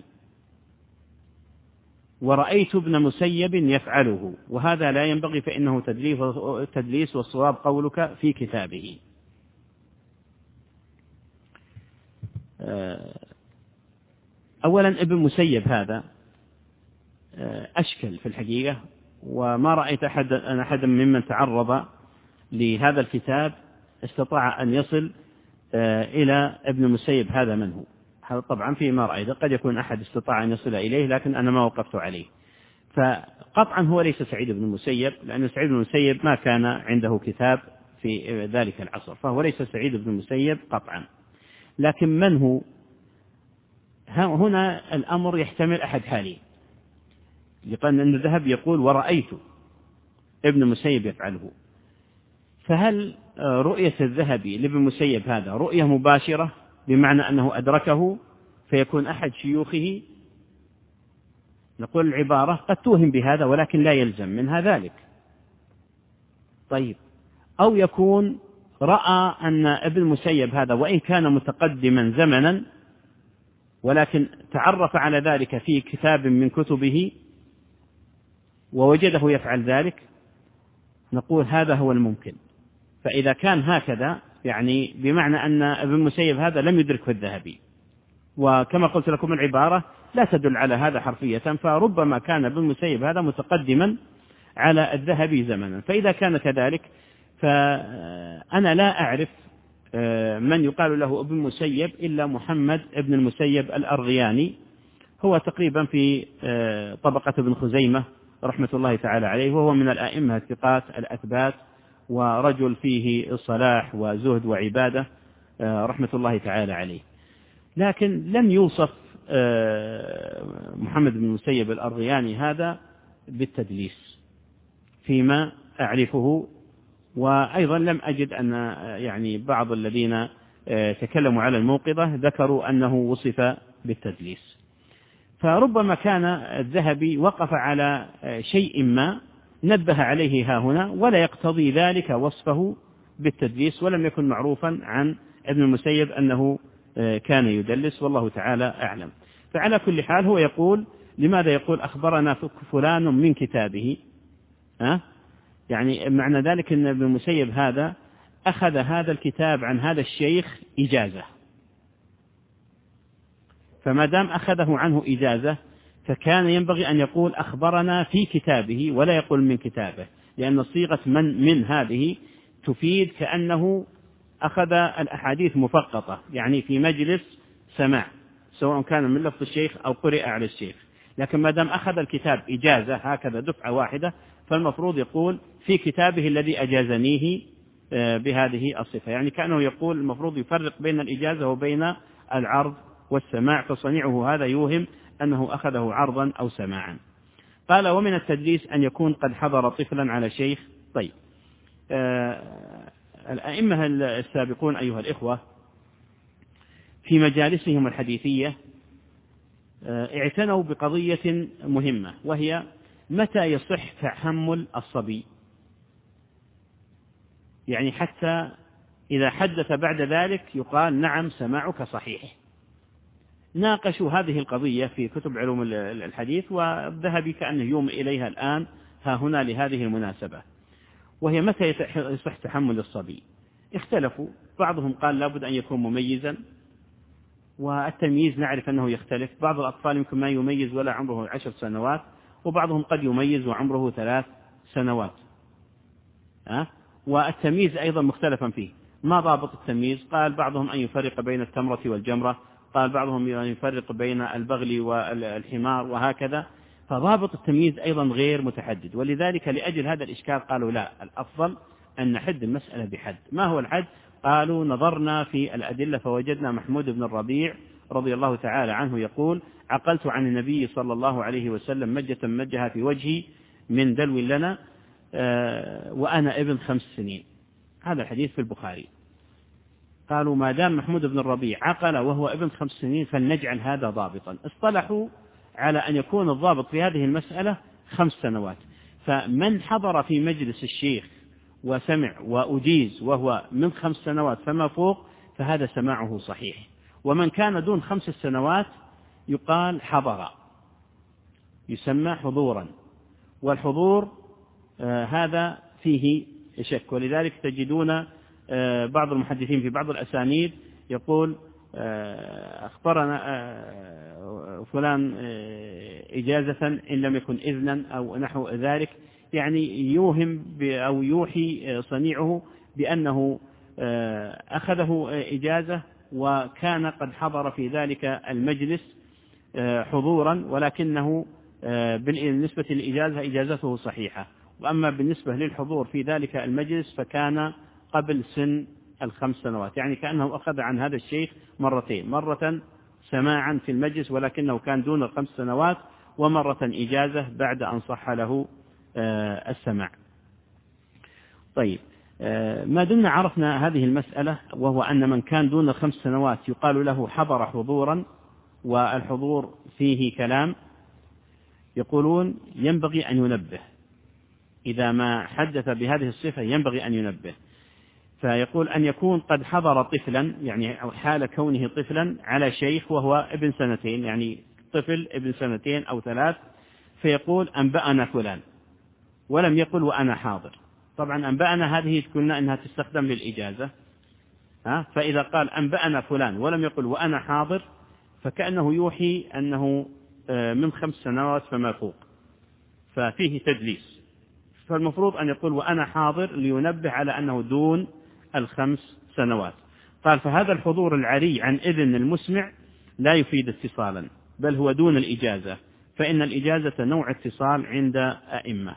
S1: ورأيت ابن مسيب يفعله، وهذا لا ينبغي فإنه تدليس، والصواب قولك في كتابه. أولا ابن مسيب هذا أشكل في الحقيقة، وما رأيت أحدا ممن تعرض لهذا الكتاب استطاع أن يصل إلى ابن مسيب هذا من هو. هذا طبعا فيما رأيت، قد يكون أحد استطاع أن يصل إليه لكن أنا ما وقفت عليه. فقطعا هو ليس سعيد بن المسيب، لأن سعيد بن المسيب ما كان عنده كتاب في ذلك العصر، فهو ليس سعيد بن المسيب قطعا. لكن من هو؟ هنا الأمر يحتمل أحد حالين، لأن الذهب يقول: ورأيت ابن مسيب يفعله. فهل رؤية الذهبي لابن مسيب هذا رؤية مباشرة بمعنى أنه أدركه فيكون أحد شيوخه؟ نقول العبارة قد توهم بهذا ولكن لا يلزم منها ذلك. طيب، أو يكون رأى أن ابن مسيب هذا وإن كان متقدما زمنا ولكن تعرف على ذلك في كتاب من كتبه ووجده يفعل ذلك، نقول هذا هو الممكن. فإذا كان هكذا يعني بمعنى أن ابن مسيب هذا لم يدركه الذهبي، وكما قلت لكم العبارة لا تدل على هذا حرفية، فربما كان ابن مسيب هذا متقدما على الذهبي زمنا. فإذا كان كذلك فأنا لا أعرف من يقال له ابن المسيب إلا محمد ابن المسيب الأرغياني، هو تقريبا في طبقة ابن خزيمة رحمة الله تعالى عليه، وهو من الأئمة الثقات الأثبات، ورجل فيه صلاح وزهد وعبادة رحمة الله تعالى عليه. لكن لم يوصف محمد بن المسيب الأرغياني هذا بالتدليس فيما أعرفه، وأيضا لم أجد أن يعني بعض الذين تكلموا على الموقظة ذكروا أنه وصف بالتدليس. فربما كان الذهبي وقف على شيء ما نبه عليه ها هنا، ولا يقتضي ذلك وصفه بالتدليس، ولم يكن معروفا عن ابن المسيب أنه كان يدلس، والله تعالى أعلم. فعلى كل حال هو يقول لماذا يقول أخبرنا فلان من كتابه؟ يعني معنى ذلك أن ابن المسيب هذا أخذ هذا الكتاب عن هذا الشيخ إجازة، فما دام أخذه عنه إجازة فكان ينبغي أن يقول أخبرنا في كتابه ولا يقول من كتابه، لأن صيغة من هذه تفيد كأنه أخذ الأحاديث مفقطة، يعني في مجلس سماع سواء كان من لفظ الشيخ أو قرئ على الشيخ. لكن ما دام أخذ الكتاب إجازة هكذا دفعة واحدة، فالمفروض يقول في كتابه الذي أجازنيه بهذه الصفة، يعني كأنه يقول المفروض يفرق بين الإجازة وبين العرض والسماع، فصنيعه هذا يوهم أنه أخذه عرضا أو سماعا. قال ومن التدليس أن يكون قد حضر طفلا على شيخ. طيب، الأئمة السابقون أيها الإخوة في مجالسهم الحديثية اعتنوا بقضية مهمة، وهي متى يصح تحمل الصبي، يعني حتى إذا حدث بعد ذلك يقال نعم سماعك صحيح. ناقشوا هذه القضية في كتب علوم الحديث، والذهبي كأنه يومئ إليها الآن ها هنا لهذه المناسبة، وهي متى يصح تحمل الصبي. اختلفوا، بعضهم قال لابد أن يكون مميزا، والتمييز نعرف أنه يختلف، بعض الأطفال يمكن ما يميز ولا عمره 10 سنوات، وبعضهم قد يميز وعمره 3 سنوات. والتمييز أيضا مختلفا فيه، ما ضابط التمييز؟ قال بعضهم أن يفرق بين التمرة والجمرة، قال بعضهم أن يفرق بين البغل والحمار، وهكذا. فضابط التمييز أيضا غير متحدد، ولذلك لأجل هذا الإشكال قالوا لا، الأفضل أن نحد المسألة بحد. ما هو الحد؟ قالوا نظرنا في الأدلة فوجدنا محمود بن الربيع رضي الله تعالى عنه يقول عقلت عن النبي صلى الله عليه وسلم مجة مجها في وجهي من دلو لنا وأنا ابن 5 سنين. هذا الحديث في البخاري. قالوا ما دام محمود بن الربيع عقل وهو ابن 5 سنين فلنجعل هذا ضابطا. اصطلحوا على أن يكون الضابط في هذه المسألة 5 سنوات. فمن حضر في مجلس الشيخ وسمع وأجيز وهو من 5 سنوات فما فوق فهذا سماعه صحيح، ومن كان دون 5 سنوات يقال حضر، يسمى حضورا، والحضور هذا فيه شك. ولذلك تجدون بعض المحدثين في بعض الأسانيد يقول أخبرنا فلان إجازة إن لم يكن إذنا أو نحو ذلك، يعني يوهم أو يوحي صنيعه بأنه أخذه إجازة وكان قد حضر في ذلك المجلس حضورا، ولكنه بالنسبة للإجازة إجازته صحيحة، وأما بالنسبة للحضور في ذلك المجلس فكان قبل سن 5 سنوات، يعني كأنه أخذ عن هذا الشيخ مرتين، مرة سماعا في المجلس ولكنه كان دون 5 سنوات، ومرة إجازة بعد أن صح له السماع. طيب، ما دمنا عرفنا هذه المسألة، وهو أن من كان دون 5 سنوات يقال له حضر حضورا، والحضور فيه كلام، يقولون ينبغي أن ينبه إذا ما حدث بهذه الصفة، ينبغي أن ينبه. فيقول أن يكون قد حضر طفلا، يعني حال كونه طفلا على شيخ وهو ابن 2 سنين، يعني طفل ابن 2 سنين أو 3، فيقول أنبأنا فلان ولم يقل وأنا حاضر. طبعا أنبأنا هذه قلنا أنها تستخدم للإجازة، فإذا قال أنبأنا فلان ولم يقل وأنا حاضر فكأنه يوحي أنه من 5 سنوات فما فوق، ففيه تدليس. فالمفروض أن يقول وأنا حاضر لينبه على أنه دون 5 سنوات. قال فهذا الحضور العري عن إذن المسمع لا يفيد اتصالا، بل هو دون الإجازة، فإن الإجازة نوع اتصال عند أئمة.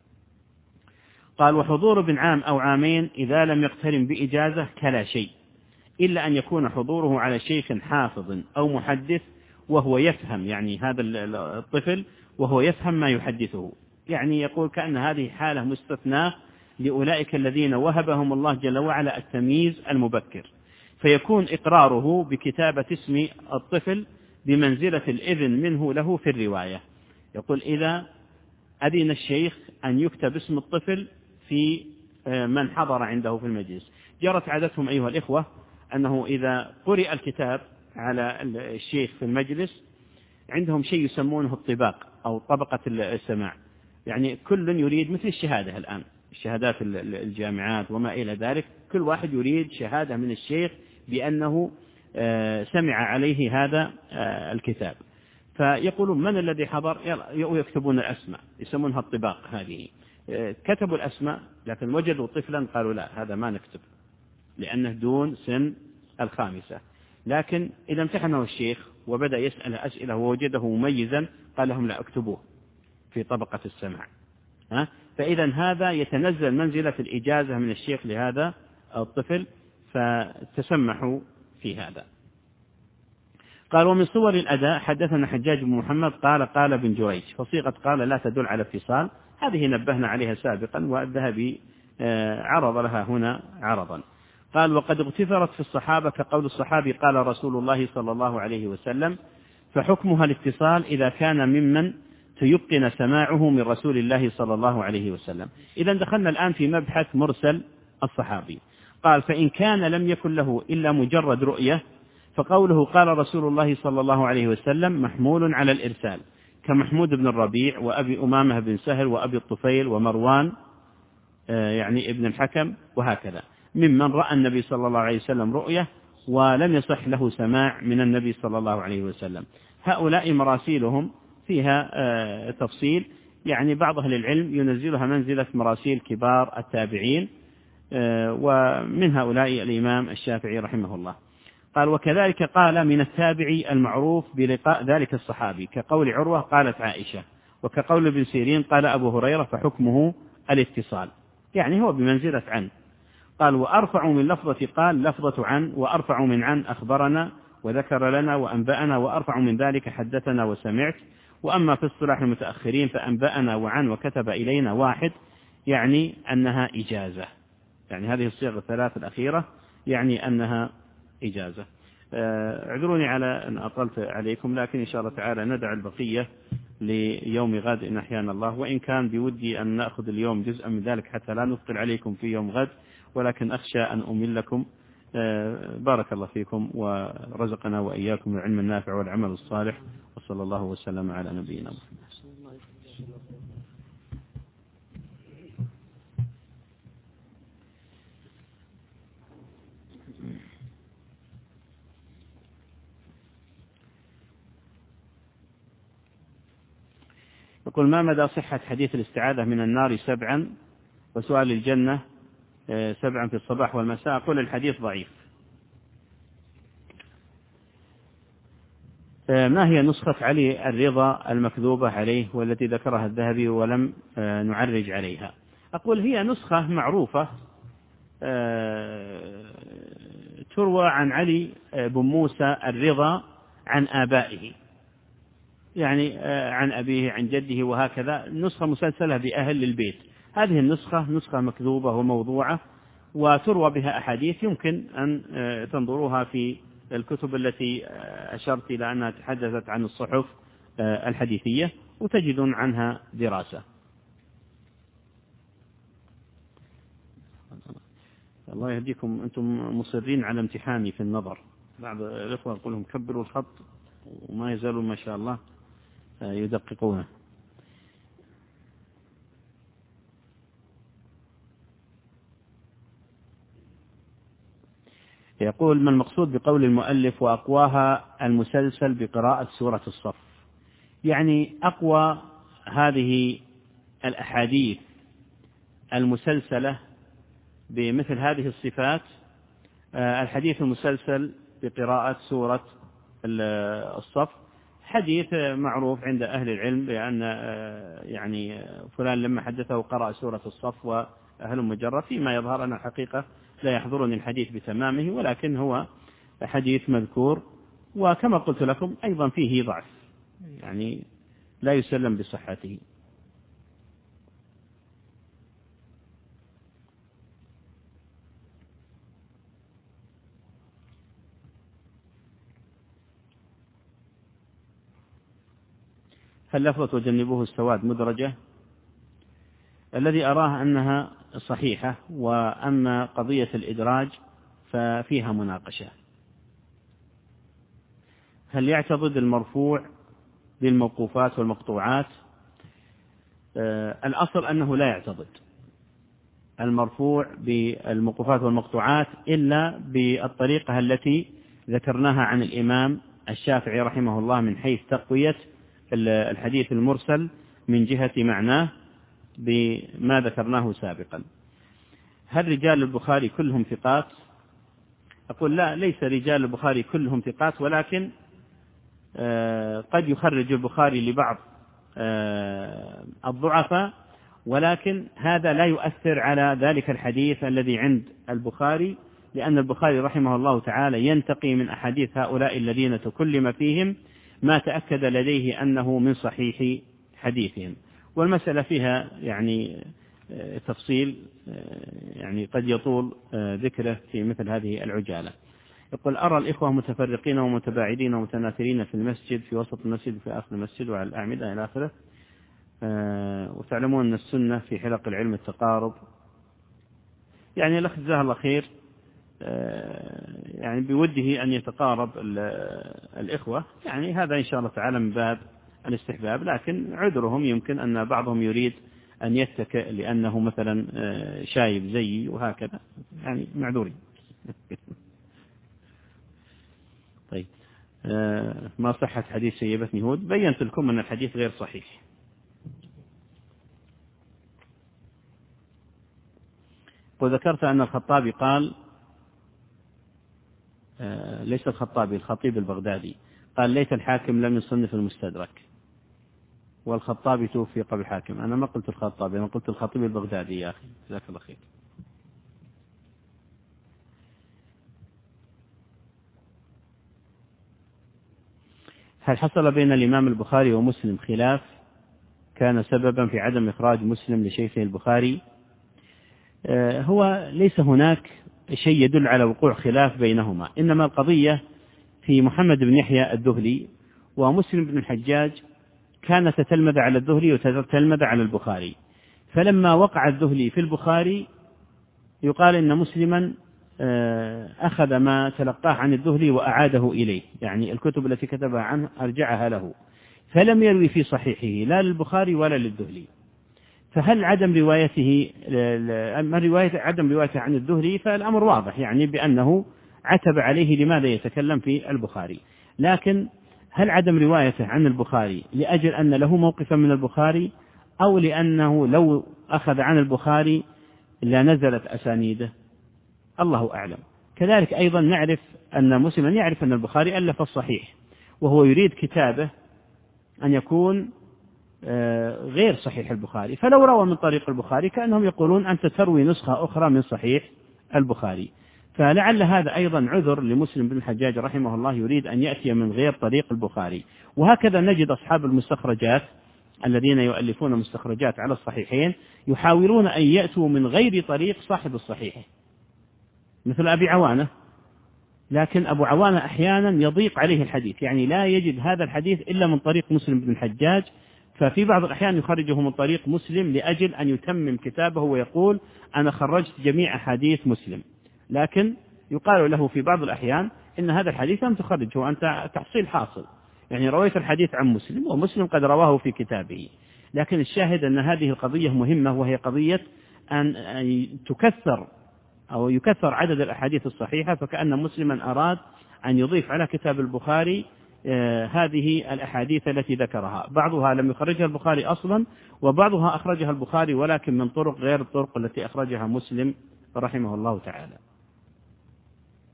S1: قال وحضور ابن عام أو عامين إذا لم يقترن بإجازة كلا شيء، إلا أن يكون حضوره على شيخ حافظ أو محدث وهو يفهم، يعني هذا الطفل وهو يفهم ما يحدثه، يعني يقول كأن هذه حالة مستثناة لأولئك الذين وهبهم الله جل وعلا التمييز المبكر، فيكون إقراره بكتابة اسم الطفل بمنزلة الإذن منه له في الرواية. يقول إذا أذن الشيخ أن يكتب اسم الطفل في من حضر عنده في المجلس. جرت عادتهم أيها الإخوة أنه إذا قرئ الكتاب على الشيخ في المجلس عندهم شيء يسمونه الطباق أو طبقة السماع، يعني كل يريد مثل الشهادة الآن، الشهادات الجامعات وما إلى ذلك، كل واحد يريد شهادة من الشيخ بأنه سمع عليه هذا الكتاب، فيقولون من الذي حضر، يكتبون الأسماء يسمونها الطباق هذه. كتبوا الأسماء لكن وجدوا طفلا قالوا لا هذا ما نكتب لأنه دون سن الخامسة، لكن إذا امتحنه الشيخ وبدأ يسأل أسئلة ووجده مميزا قال لهم لا اكتبوه في طبقة السمع. فإذا هذا يتنزل منزلة الإجازة من الشيخ لهذا الطفل، فتسمحوا في هذا. قال ومن صور الأداء حدثنا حجاج بن محمد قال ابن جريج، فصيغة قال لا تدل على اتصال، هذه نبهنا عليها سابقا والذهبي عرض لها هنا عرضا. قال وقد اغتفرت في الصحابة كقول الصحابي قال رسول الله صلى الله عليه وسلم، فحكمها الاتصال إذا كان ممن تيقن سماعه من رسول الله صلى الله عليه وسلم. إذا دخلنا الآن في مبحث مرسل الصحابي. قال فإن كان لم يكن له إلا مجرد رؤية فقوله قال رسول الله صلى الله عليه وسلم محمول على الإرسال، كمحمود بن الربيع وأبي أمامة بن سهل وأبي الطفيل ومروان يعني ابن الحكم وهكذا، ممن رأى النبي صلى الله عليه وسلم رؤية ولم يصح له سماع من النبي صلى الله عليه وسلم. هؤلاء مراسيلهم فيها تفصيل، يعني بعض أهل العلم ينزلها منزلة مراسيل كبار التابعين، ومن هؤلاء الإمام الشافعي رحمه الله. قال وكذلك قال من التابعي المعروف بلقاء ذلك الصحابي، كقول عروة قالت عائشة، وكقول ابن سيرين قال أبو هريرة، فحكمه الاتصال، يعني هو بمنزلة عن. قال وأرفع من لفظة قال لفظة عن، وأرفع من عن أخبرنا وذكر لنا وأنبأنا، وأرفع من ذلك حدثنا وسمعت. وأما في اصطلاح المتأخرين فأنبأنا وعن وكتب إلينا واحد، يعني أنها إجازة، يعني هذه الصيغة الثلاث الأخيرة يعني أنها إجازة. اعذروني على أن أطلت عليكم، لكن إن شاء الله تعالى ندع البقية ليوم غد إن أحيانا الله، وإن كان بودي أن نأخذ اليوم جزءا من ذلك حتى لا نثقل عليكم في يوم غد، ولكن أخشى أن أملكم. بارك الله فيكم ورزقنا وإياكم العلم النافع والعمل الصالح، وصلى الله وسلم على نبينا محمد. يقول ما مدى صحة حديث الاستعاذة من النار 7 وسؤال الجنة 7 في الصباح والمساء؟ أقول الحديث ضعيف. ما هي نسخة علي الرضا المكذوبة عليه والتي ذكرها الذهبي ولم نعرج عليها؟ أقول هي نسخة معروفة تروى عن علي بن موسى الرضا عن آبائه، يعني عن أبيه عن جده وهكذا، نسخة مسلسلة بأهل البيت. هذه النسخة نسخة مكذوبة وموضوعة وتروى بها أحاديث، يمكن أن تنظروها في الكتب التي أشرت إلى أنها تحدثت عن الصحف الحديثية وتجدون عنها دراسة. الله يهديكم، أنتم مصرين على امتحاني في النظر. بعض الإخوة يقول لهم كبروا الخط وما يزالون ما شاء الله يدققونه. يقول ما المقصود بقول المؤلف وأقواها المسلسل بقراءة سورة الصف؟ يعني أقوى هذه الأحاديث المسلسلة بمثل هذه الصفات الحديث المسلسل بقراءة سورة الصف حديث معروف عند أهل العلم بأن يعني فلان لما حدثه قرأ سورة الصف وأهل مجرة، فيما يظهر أن الحقيقة لا يحضرني الحديث بتمامه، ولكن هو حديث مذكور، وكما قلت لكم أيضا فيه ضعف، يعني لا يسلم بصحته. هل لفظة وجنبوه السواد مدرجة؟ الذي أراه أنها صحيحة، وأما قضية الإدراج ففيها مناقشة. هل يعتضد المرفوع بالموقوفات والمقطوعات؟ الأصل أنه لا يعتضد المرفوع بالموقوفات والمقطوعات إلا بالطريقة التي ذكرناها عن الإمام الشافعي رحمه الله من حيث تقوية الحديث المرسل من جهة معناه بما ذكرناه سابقا. هل رجال البخاري كلهم ثقات؟ أقول لا، ليس رجال البخاري كلهم ثقات، ولكن قد يخرج البخاري لبعض الضعفاء، ولكن هذا لا يؤثر على ذلك الحديث الذي عند البخاري، لأن البخاري رحمه الله تعالى ينتقي من أحاديث هؤلاء الذين تكلم فيهم ما تأكد لديه أنه من صحيح حديثهم. والمسألة فيها يعني تفصيل يعني قد يطول ذكره في مثل هذه العجالة. يقول: أرى الإخوة متفرقين ومتباعدين ومتناثرين في المسجد، في وسط المسجد في آخر المسجد وعلى الأعمدة إلى آخره، وتعلمون أن السنة في حلق العلم التقارب. يعني الأخ جزاه الله خير يعني بوده أن يتقارب الإخوة، يعني هذا إن شاء الله تعالى من باب الاستحباب، لكن عذرهم يمكن أن بعضهم يريد أن يتكئ لأنه مثلا شايب زيي وهكذا، يعني معذورين. طيب، ما صحة حديث شيبتني هود؟ بينت لكم أن الحديث غير صحيح. وذكرت أن الخطابي قال، ليس الخطابي، الخطيب البغدادي قال: ليت الحاكم لم يصنف المستدرك، والخطابي توفي قبل الحاكم. أنا ما قلت الخطابي، أنا قلت الخطيب البغدادي يا أخي، جزاك الله خير. هل حصل بين الإمام البخاري ومسلم خلاف كان سببا في عدم إخراج مسلم لشيخه البخاري؟ هو ليس هناك شيء يدل على وقوع خلاف بينهما، إنما القضية في محمد بن يحيى الذهلي ومسلم بن الحجاج كانت تتلمذ على الذهلي وتتلمذ على البخاري، فلما وقع الذهلي في البخاري يقال إن مسلما أخذ ما تلقاه عن الذهلي وأعاده إليه، يعني الكتب التي كتبها عنه أرجعها له، فلم يروي في صحيحه لا للبخاري ولا للذهلي. فهل عدم روايته عدم روايته عن الذهلي، فالأمر واضح يعني بأنه عتب عليه لماذا يتكلم في البخاري. لكن هل عدم روايته عن البخاري لأجل أن له موقفا من البخاري، أو لأنه لو أخذ عن البخاري لنزلت أسانيده؟ الله أعلم. كذلك أيضا نعرف أن مسلما يعرف أن البخاري ألف الصحيح، وهو يريد كتابه أن يكون غير صحيح البخاري، فلو روى من طريق البخاري كأنهم يقولون أنت تروي نسخة أخرى من صحيح البخاري. فلعل هذا أيضا عذر لمسلم بن الحجاج رحمه الله، يريد أن يأتي من غير طريق البخاري. وهكذا نجد أصحاب المستخرجات الذين يؤلفون مستخرجات على الصحيحين يحاولون أن يأتوا من غير طريق صاحب الصحيح، مثل أبي عوانة. لكن أبو عوانة أحيانا يضيق عليه الحديث، يعني لا يجد هذا الحديث إلا من طريق مسلم بن الحجاج، ففي بعض الأحيان يخرجه من طريق مسلم لأجل أن يتمم كتابه ويقول أنا خرجت جميع أحاديث مسلم، لكن يقال له في بعض الأحيان إن هذا الحديث لم تخرجه، أنت تحصيل حاصل، يعني رويت الحديث عن مسلم ومسلم قد رواه في كتابه. لكن الشاهد أن هذه القضية مهمة، وهي قضية أن تكثر أو يكثر عدد الأحاديث الصحيحة، فكأن مسلما أراد أن يضيف على كتاب البخاري هذه الأحاديث التي ذكرها، بعضها لم يخرجها البخاري أصلا، وبعضها أخرجها البخاري ولكن من طرق غير الطرق التي أخرجها مسلم رحمه الله تعالى.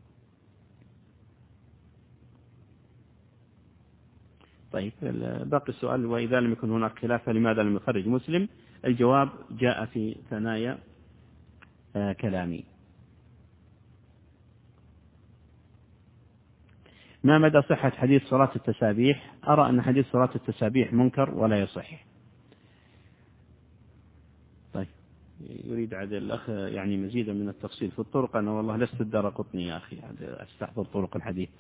S1: طيب باقي السؤال: وإذا لم يكن هناك خلاف فلماذا لم يخرج مسلم؟ الجواب جاء في ثنايا كلامي. ما مدى صحة حديث صلاة التسابيح؟ أرى أن حديث صلاة التسابيح منكر ولا يصح. طيب، يريد عاد الأخ يعني مزيدا من التفصيل في الطرق. أنا والله لست الدارقطني يا أخي أستحضر طرق الحديث.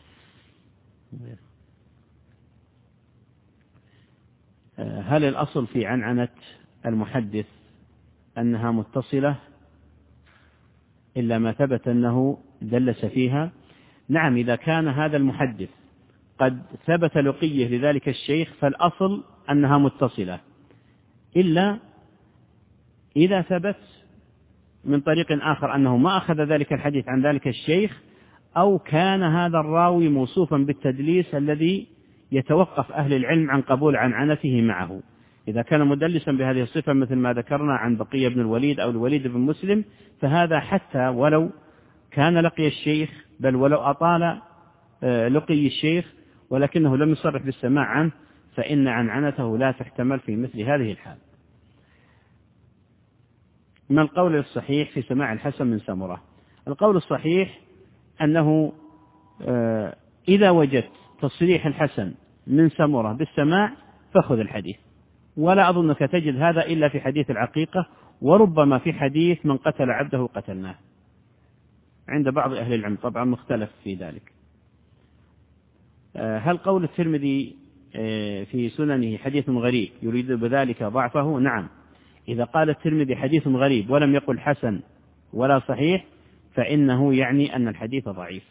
S1: هل الأصل في عنعنة المحدث أنها متصلة إلا ما ثبت أنه دلس فيها؟ نعم، إذا كان هذا المحدث قد ثبت لقيه لذلك الشيخ فالأصل أنها متصلة، إلا إذا ثبت من طريق آخر أنه ما أخذ ذلك الحديث عن ذلك الشيخ، أو كان هذا الراوي موصوفا بالتدليس الذي يتوقف أهل العلم عن قبول عنعنته معه. إذا كان مدلسا بهذه الصفة مثل ما ذكرنا عن بقية بن الوليد أو الوليد بن مسلم، فهذا حتى ولو كان لقي الشيخ، بل ولو أطال لقي الشيخ ولكنه لم يصرح بالسماع عنه، فإن عنعنته لا تحتمل في مثل هذه الحال. ما القول الصحيح في سماع الحسن من سمرة؟ القول الصحيح أنه إذا وجدت تصريح الحسن من سمرة بالسماع فخذ الحديث، ولا أظنك تجد هذا إلا في حديث العقيقة، وربما في حديث من قتل عبده قتلناه عند بعض أهل العلم، طبعا مختلف في ذلك. هل قول الترمذي في سننه حديث غريب يريد بذلك ضعفه؟ نعم، إذا قال الترمذي حديث غريب ولم يقل حسن ولا صحيح فإنه يعني أن الحديث ضعيف.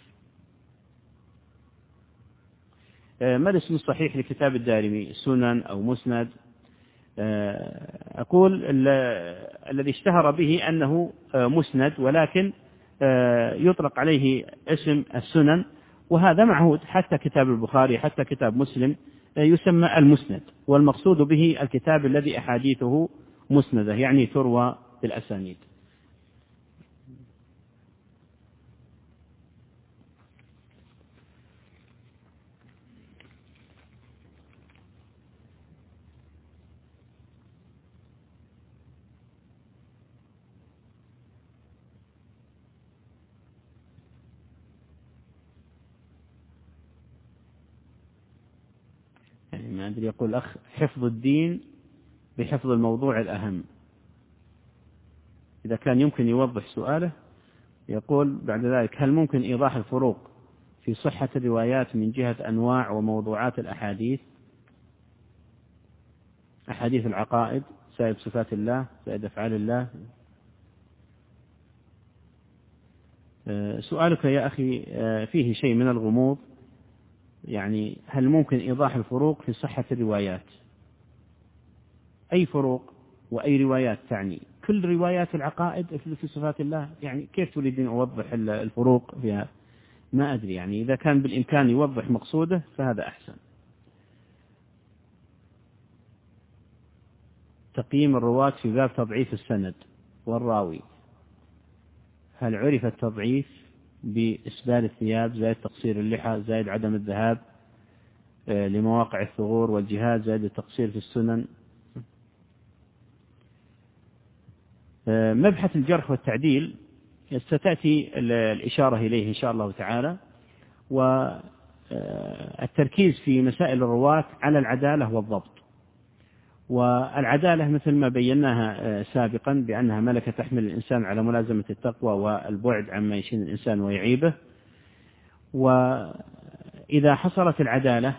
S1: ما الاسم الصحيح لكتاب الدارمي؟ سنن أو مسند؟ أقول الذي اشتهر به أنه مسند، ولكن يطلق عليه اسم السنن، وهذا معهود، حتى كتاب البخاري حتى كتاب مسلم يسمى المسند، والمقصود به الكتاب الذي أحاديثه مسندة يعني تروى بالأسانيد. يعني ما أدري، يقول الأخ: حفظ الدين بحفظ الموضوع الأهم. إذا كان يمكن يوضح سؤاله. يقول بعد ذلك: هل ممكن إيضاح الفروق في صحة الروايات من جهة أنواع وموضوعات الأحاديث؟ أحاديث العقائد، سائد صفات الله، سائد أفعال الله. سؤالك يا أخي فيه شيء من الغموض. يعني هل ممكن إيضاح الفروق في صحة الروايات؟ أي فروق وأي روايات تعني؟ كل روايات العقائد في صفات الله؟ يعني كيف تريدين أوضح الفروق فيها؟ ما أدري، يعني إذا كان بالإمكان يوضح مقصوده فهذا أحسن. تقييم الرواة في باب تضعيف السند والراوي: هل عرف التضعيف بإسبال الثياب، زائد تقصير اللحى، زائد عدم الذهاب لمواقع الثغور والجهاد، زائد التقصير في السنن؟ مبحث الجرح والتعديل ستأتي الإشارة إليه إن شاء الله تعالى، والتركيز في مسائل الرواة على العدالة والضبط. والعدالة مثل ما بيناها سابقا بأنها ملكة تحمل الإنسان على ملازمة التقوى والبعد عما يشين الإنسان ويعيبه. وإذا حصلت العدالة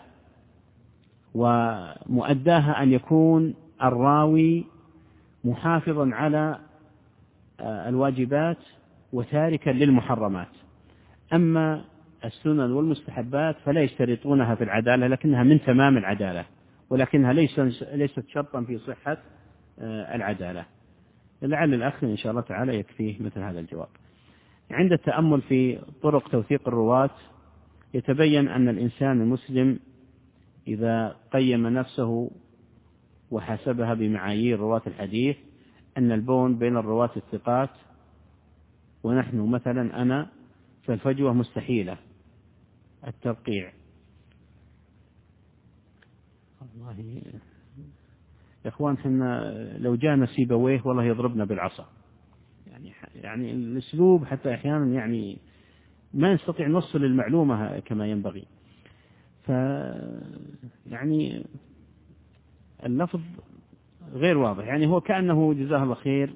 S1: ومؤداها أن يكون الراوي محافظا على الواجبات وتاركا للمحرمات. أما السنن والمستحبات فلا يشترطونها في العدالة، لكنها من تمام العدالة، ولكنها ليست شرطا في صحة العدالة. لعل الأخ إن شاء الله تعالى يكفيه مثل هذا الجواب. عند التأمل في طرق توثيق الرواة يتبين أن الإنسان المسلم إذا قيم نفسه وحسبها بمعايير رواة الحديث أن البون بين الرواة الثقات ونحن مثلا أنا، فالفجوة مستحيلة، الترقيع. والله يا إخوان حنا لو جانا سيبويه والله يضربنا بالعصا، يعني الأسلوب حتى أحيانا يعني ما نستطيع نوصل المعلومة كما ينبغي. يعني اللفظ غير واضح، يعني هو كأنه جزاه الله خير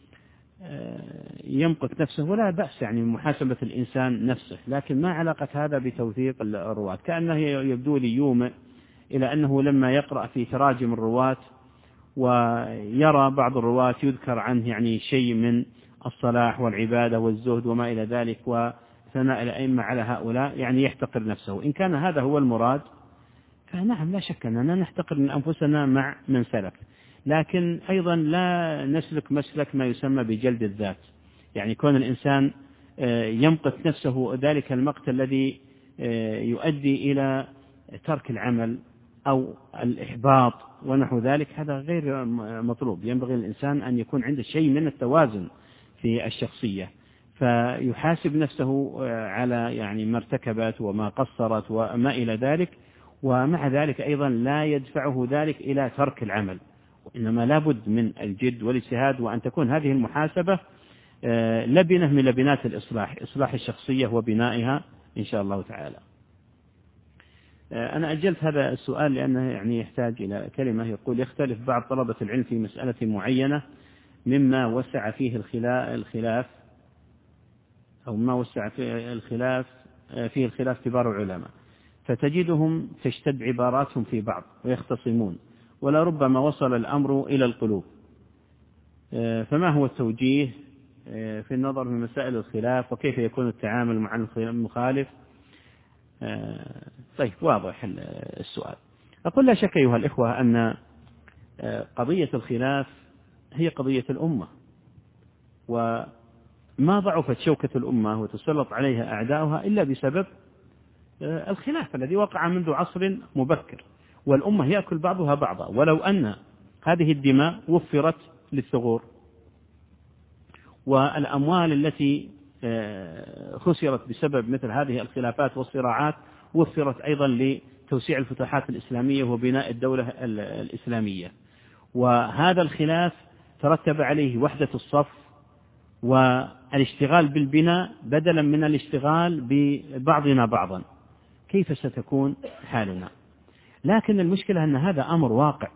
S1: يمقت نفسه، ولا بأس يعني من محاسبة الإنسان نفسه، لكن ما علاقة هذا بتوثيق الرواة؟ كأنه يبدو لي يومئ إلى أنه لما يقرأ في تراجم الرواة ويرى بعض الرواة يذكر عنه يعني شيء من الصلاح والعبادة والزهد وما إلى ذلك وثناء الأئمة على هؤلاء، يعني يحتقر نفسه. إن كان هذا هو المراد فنعم لا شك أننا نحتقر من أنفسنا مع من سلف، لكن أيضا لا نسلك مسلك ما يسمى بجلد الذات، يعني كون الإنسان يمقت نفسه ذلك المقت الذي يؤدي إلى ترك العمل أو الإحباط ونحو ذلك، هذا غير مطلوب. ينبغي الإنسان أن يكون عنده شيء من التوازن في الشخصية، فيحاسب نفسه على يعني ما ارتكبت وما قصرت وما إلى ذلك، ومع ذلك أيضا لا يدفعه ذلك إلى ترك العمل، وإنما لابد من الجد والاجتهاد، وأن تكون هذه المحاسبة لبنة من لبنات إصلاح الشخصية وبنائها إن شاء الله تعالى. أنا أجلت هذا السؤال لأنه يعني يحتاج إلى كلمة. يقول: يختلف بعض طلبة العلم في مسألة معينة مما وسع فيه الخلاف أو ما وسع فيه الخلاف كبار العلماء، فتجدهم تشتد عباراتهم في بعض ويختصمون، ولربما وصل الأمر إلى القلوب، فما هو التوجيه في النظر في مسائل الخلاف، وكيف يكون التعامل مع المخالف؟ طيب، واضح السؤال. أقول لا شك أيها الإخوة أن قضية الخلاف هي قضية الأمة، وما ضعفت شوكة الأمة وتسلط عليها أعداؤها إلا بسبب الخلاف الذي وقع منذ عصر مبكر، والأمة يأكل بعضها بعضا. ولو أن هذه الدماء وفرت للثغور، والأموال التي خسرت بسبب مثل هذه الخلافات والصراعات وفرت أيضا لتوسيع الفتوحات الإسلامية وبناء الدولة الإسلامية، وهذا الخلاف ترتب عليه وحدة الصف والاشتغال بالبناء بدلا من الاشتغال ببعضنا بعضا. كيف ستكون حالنا؟ لكن المشكلة أن هذا أمر واقع،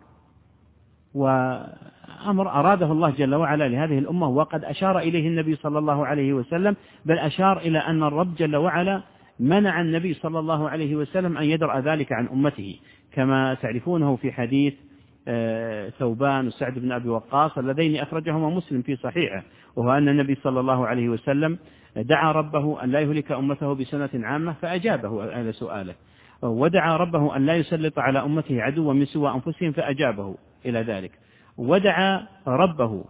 S1: وأمر أراده الله جل وعلا لهذه الأمة، وقد أشار إليه النبي صلى الله عليه وسلم، بل أشار إلى أن الرب جل وعلا منع النبي صلى الله عليه وسلم أن يدرأ ذلك عن أمته، كما تعرفونه في حديث ثوبان وسعد بن أبي وقاص اللذين أخرجهما مسلم في صحيحه، وهو أن النبي صلى الله عليه وسلم دعا ربه أن لا يهلك أمته بسنة عامة فأجابه على سؤاله، ودعا ربه أن لا يسلط على أمته عدوا من سوى أنفسهم فأجابه إلى ذلك، ودعا ربه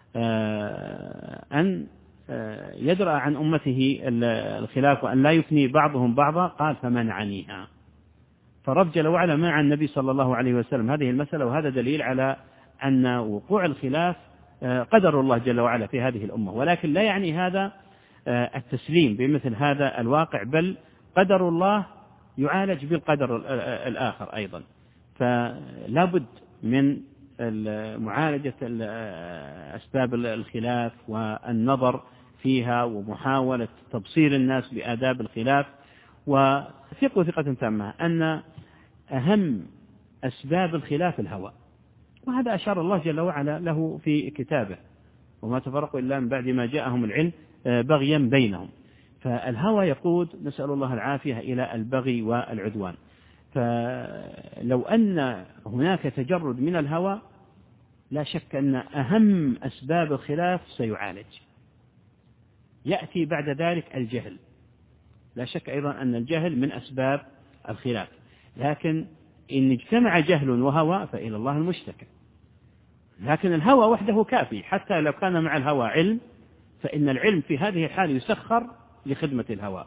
S1: أن يدرأ عن أمته الخلاف وأن لا يفني بعضهم بعضا، قال فمنعنيها. فرب جل وعلا منع النبي صلى الله عليه وسلم هذه المسألة، وهذا دليل على أن وقوع الخلاف قدر الله جل وعلا في هذه الأمة، ولكن لا يعني هذا التسليم بمثل هذا الواقع، بل قدر الله يعالج بالقدر الآخر أيضا. فلا بد من معالجة أسباب الخلاف والنظر فيها ومحاولة تبصير الناس بآداب الخلاف، وثقوا ثقة تامة أن أهم أسباب الخلاف الهوى، وهذا أشار الله جل وعلا له في كتابه: وما تفرقوا إلا من بعد ما جاءهم العلم بغيا بينهم. فالهوى يقود، نسأل الله العافية، إلى البغي والعدوان. فلو أن هناك تجرد من الهوى لا شك أن أهم أسباب الخلاف سيعالج. يأتي بعد ذلك الجهل، لا شك أيضا أن الجهل من أسباب الخلاف، لكن إن اجتمع جهل وهوى فإلى الله المشتكى. لكن الهوى وحده كافي، حتى لو كان مع الهوى علم فإن العلم في هذه الحال يسخر لخدمة الهوى.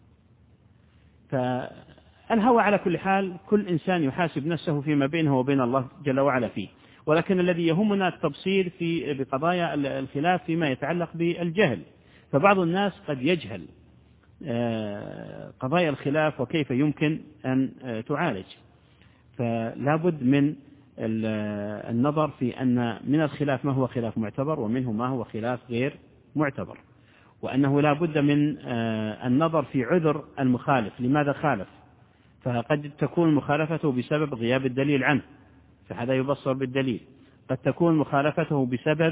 S1: فالهوى على كل حال كل إنسان يحاسب نفسه فيما بينه وبين الله جل وعلا فيه، ولكن الذي يهمنا التبصير بقضايا الخلاف فيما يتعلق بالجهل. فبعض الناس قد يجهل قضايا الخلاف وكيف يمكن أن تعالج، فلا بد من النظر في أن من الخلاف ما هو خلاف معتبر ومنه ما هو خلاف غير معتبر، وأنه لا بد من النظر في عذر المخالف لماذا خالف، فقد تكون مخالفته بسبب غياب الدليل عنه فهذا يبصر بالدليل، قد تكون مخالفته بسبب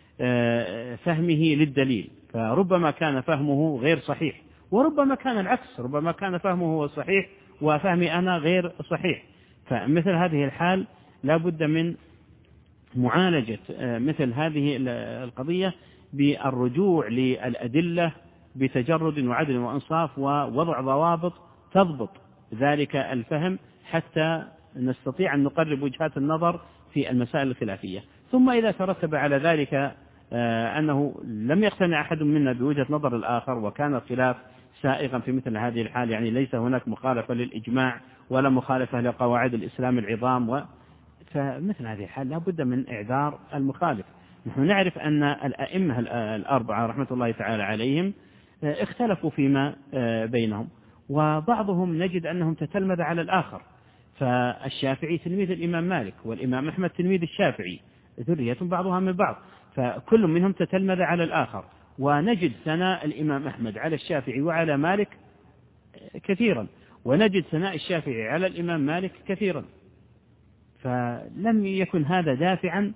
S1: فهمه للدليل فربما كان فهمه غير صحيح، وربما كان العكس، ربما كان فهمه هو صحيح وفهمي أنا غير صحيح. فمثل هذه الحال لا بد من معالجة مثل هذه القضية بالرجوع للأدلة بتجرد وعدل وإنصاف ووضع ضوابط تضبط ذلك الفهم حتى نستطيع أن نقرب وجهات النظر في المسائل الخلافية. ثم إذا ترتب على ذلك أنه لم يقتنع أحد منا بوجهة نظر الآخر وكان الخلاف سائغا في مثل هذه الحال، يعني ليس هناك مخالفة للإجماع ولا مخالفة لقواعد الإسلام العظام فمثل هذه الحال لا بد من إعذار المخالف. نحن نعرف أن الأئمة الأربعة رحمة الله تعالى عليهم اختلفوا فيما بينهم، وبعضهم نجد أنهم تتلمذ على الآخر، فالشافعي تلميذ الإمام مالك والإمام أحمد تلميذ الشافعي ذرية بعضها من بعض، فكل منهم تتلمذ على الآخر، ونجد ثناء الإمام أحمد على الشافعي وعلى مالك كثيرا، ونجد ثناء الشافعي على الإمام مالك كثيرا، فلم يكن هذا دافعا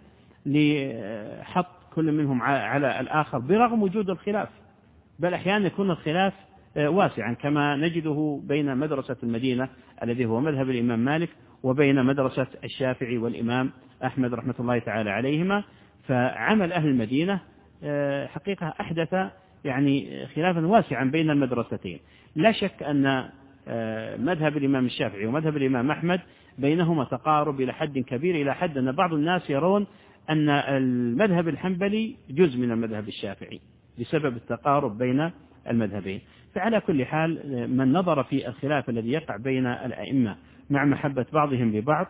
S1: لحط كل منهم على الآخر برغم وجود الخلاف، بل أحيانا يكون الخلاف واسعا كما نجده بين مدرسة المدينة الذي هو مذهب الإمام مالك وبين مدرسة الشافعي والإمام أحمد رحمة الله تعالى عليهما. فعمل أهل المدينة حقيقة أحدث يعني خلافا واسعا بين المدرستين. لا شك أن مذهب الإمام الشافعي ومذهب الإمام أحمد بينهما تقارب إلى حد كبير، إلى حد أن بعض الناس يرون أن المذهب الحنبلي جزء من المذهب الشافعي بسبب التقارب بين المذهبين. فعلى كل حال من نظر في الخلاف الذي يقع بين الأئمة مع محبة بعضهم لبعض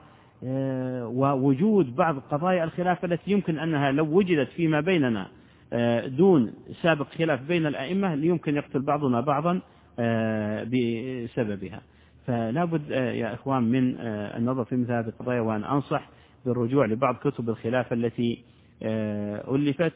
S1: ووجود بعض قضايا الخلاف التي يمكن أنها لو وجدت فيما بيننا دون سابق خلاف بين الأئمة ليمكن يقتل بعضنا بعضا بسببها. فلا بد يا إخوان من النظر في مثل هذه القضايا، وأن أنصح بالرجوع لبعض كتب الخلاف التي ألفت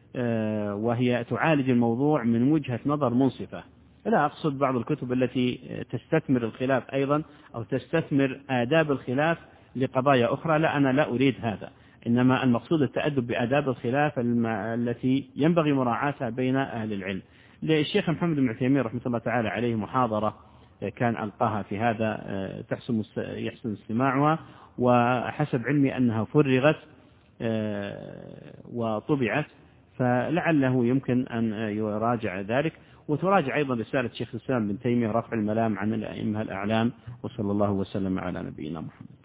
S1: وهي تعالج الموضوع من وجهة نظر منصفة. لا أقصد بعض الكتب التي تستثمر الخلاف أيضا أو تستثمر آداب الخلاف لقضايا أخرى، لا أنا لا أريد هذا، إنما المقصود التأدب بآداب الخلاف التي ينبغي مراعاتها بين أهل العلم. للشيخ محمد بن عثيمين رحمة الله تعالى عليه محاضرة كان ألقاها في هذا يحسن استماعها، وحسب علمي أنها فرغت وطبعت، فلعله يمكن أن يراجع ذلك، وتراجع أيضا رسالة شيخ الإسلام ابن تيمية رفع الملام عن الأئمة الأعلام. وصلى الله وسلم على نبينا محمد.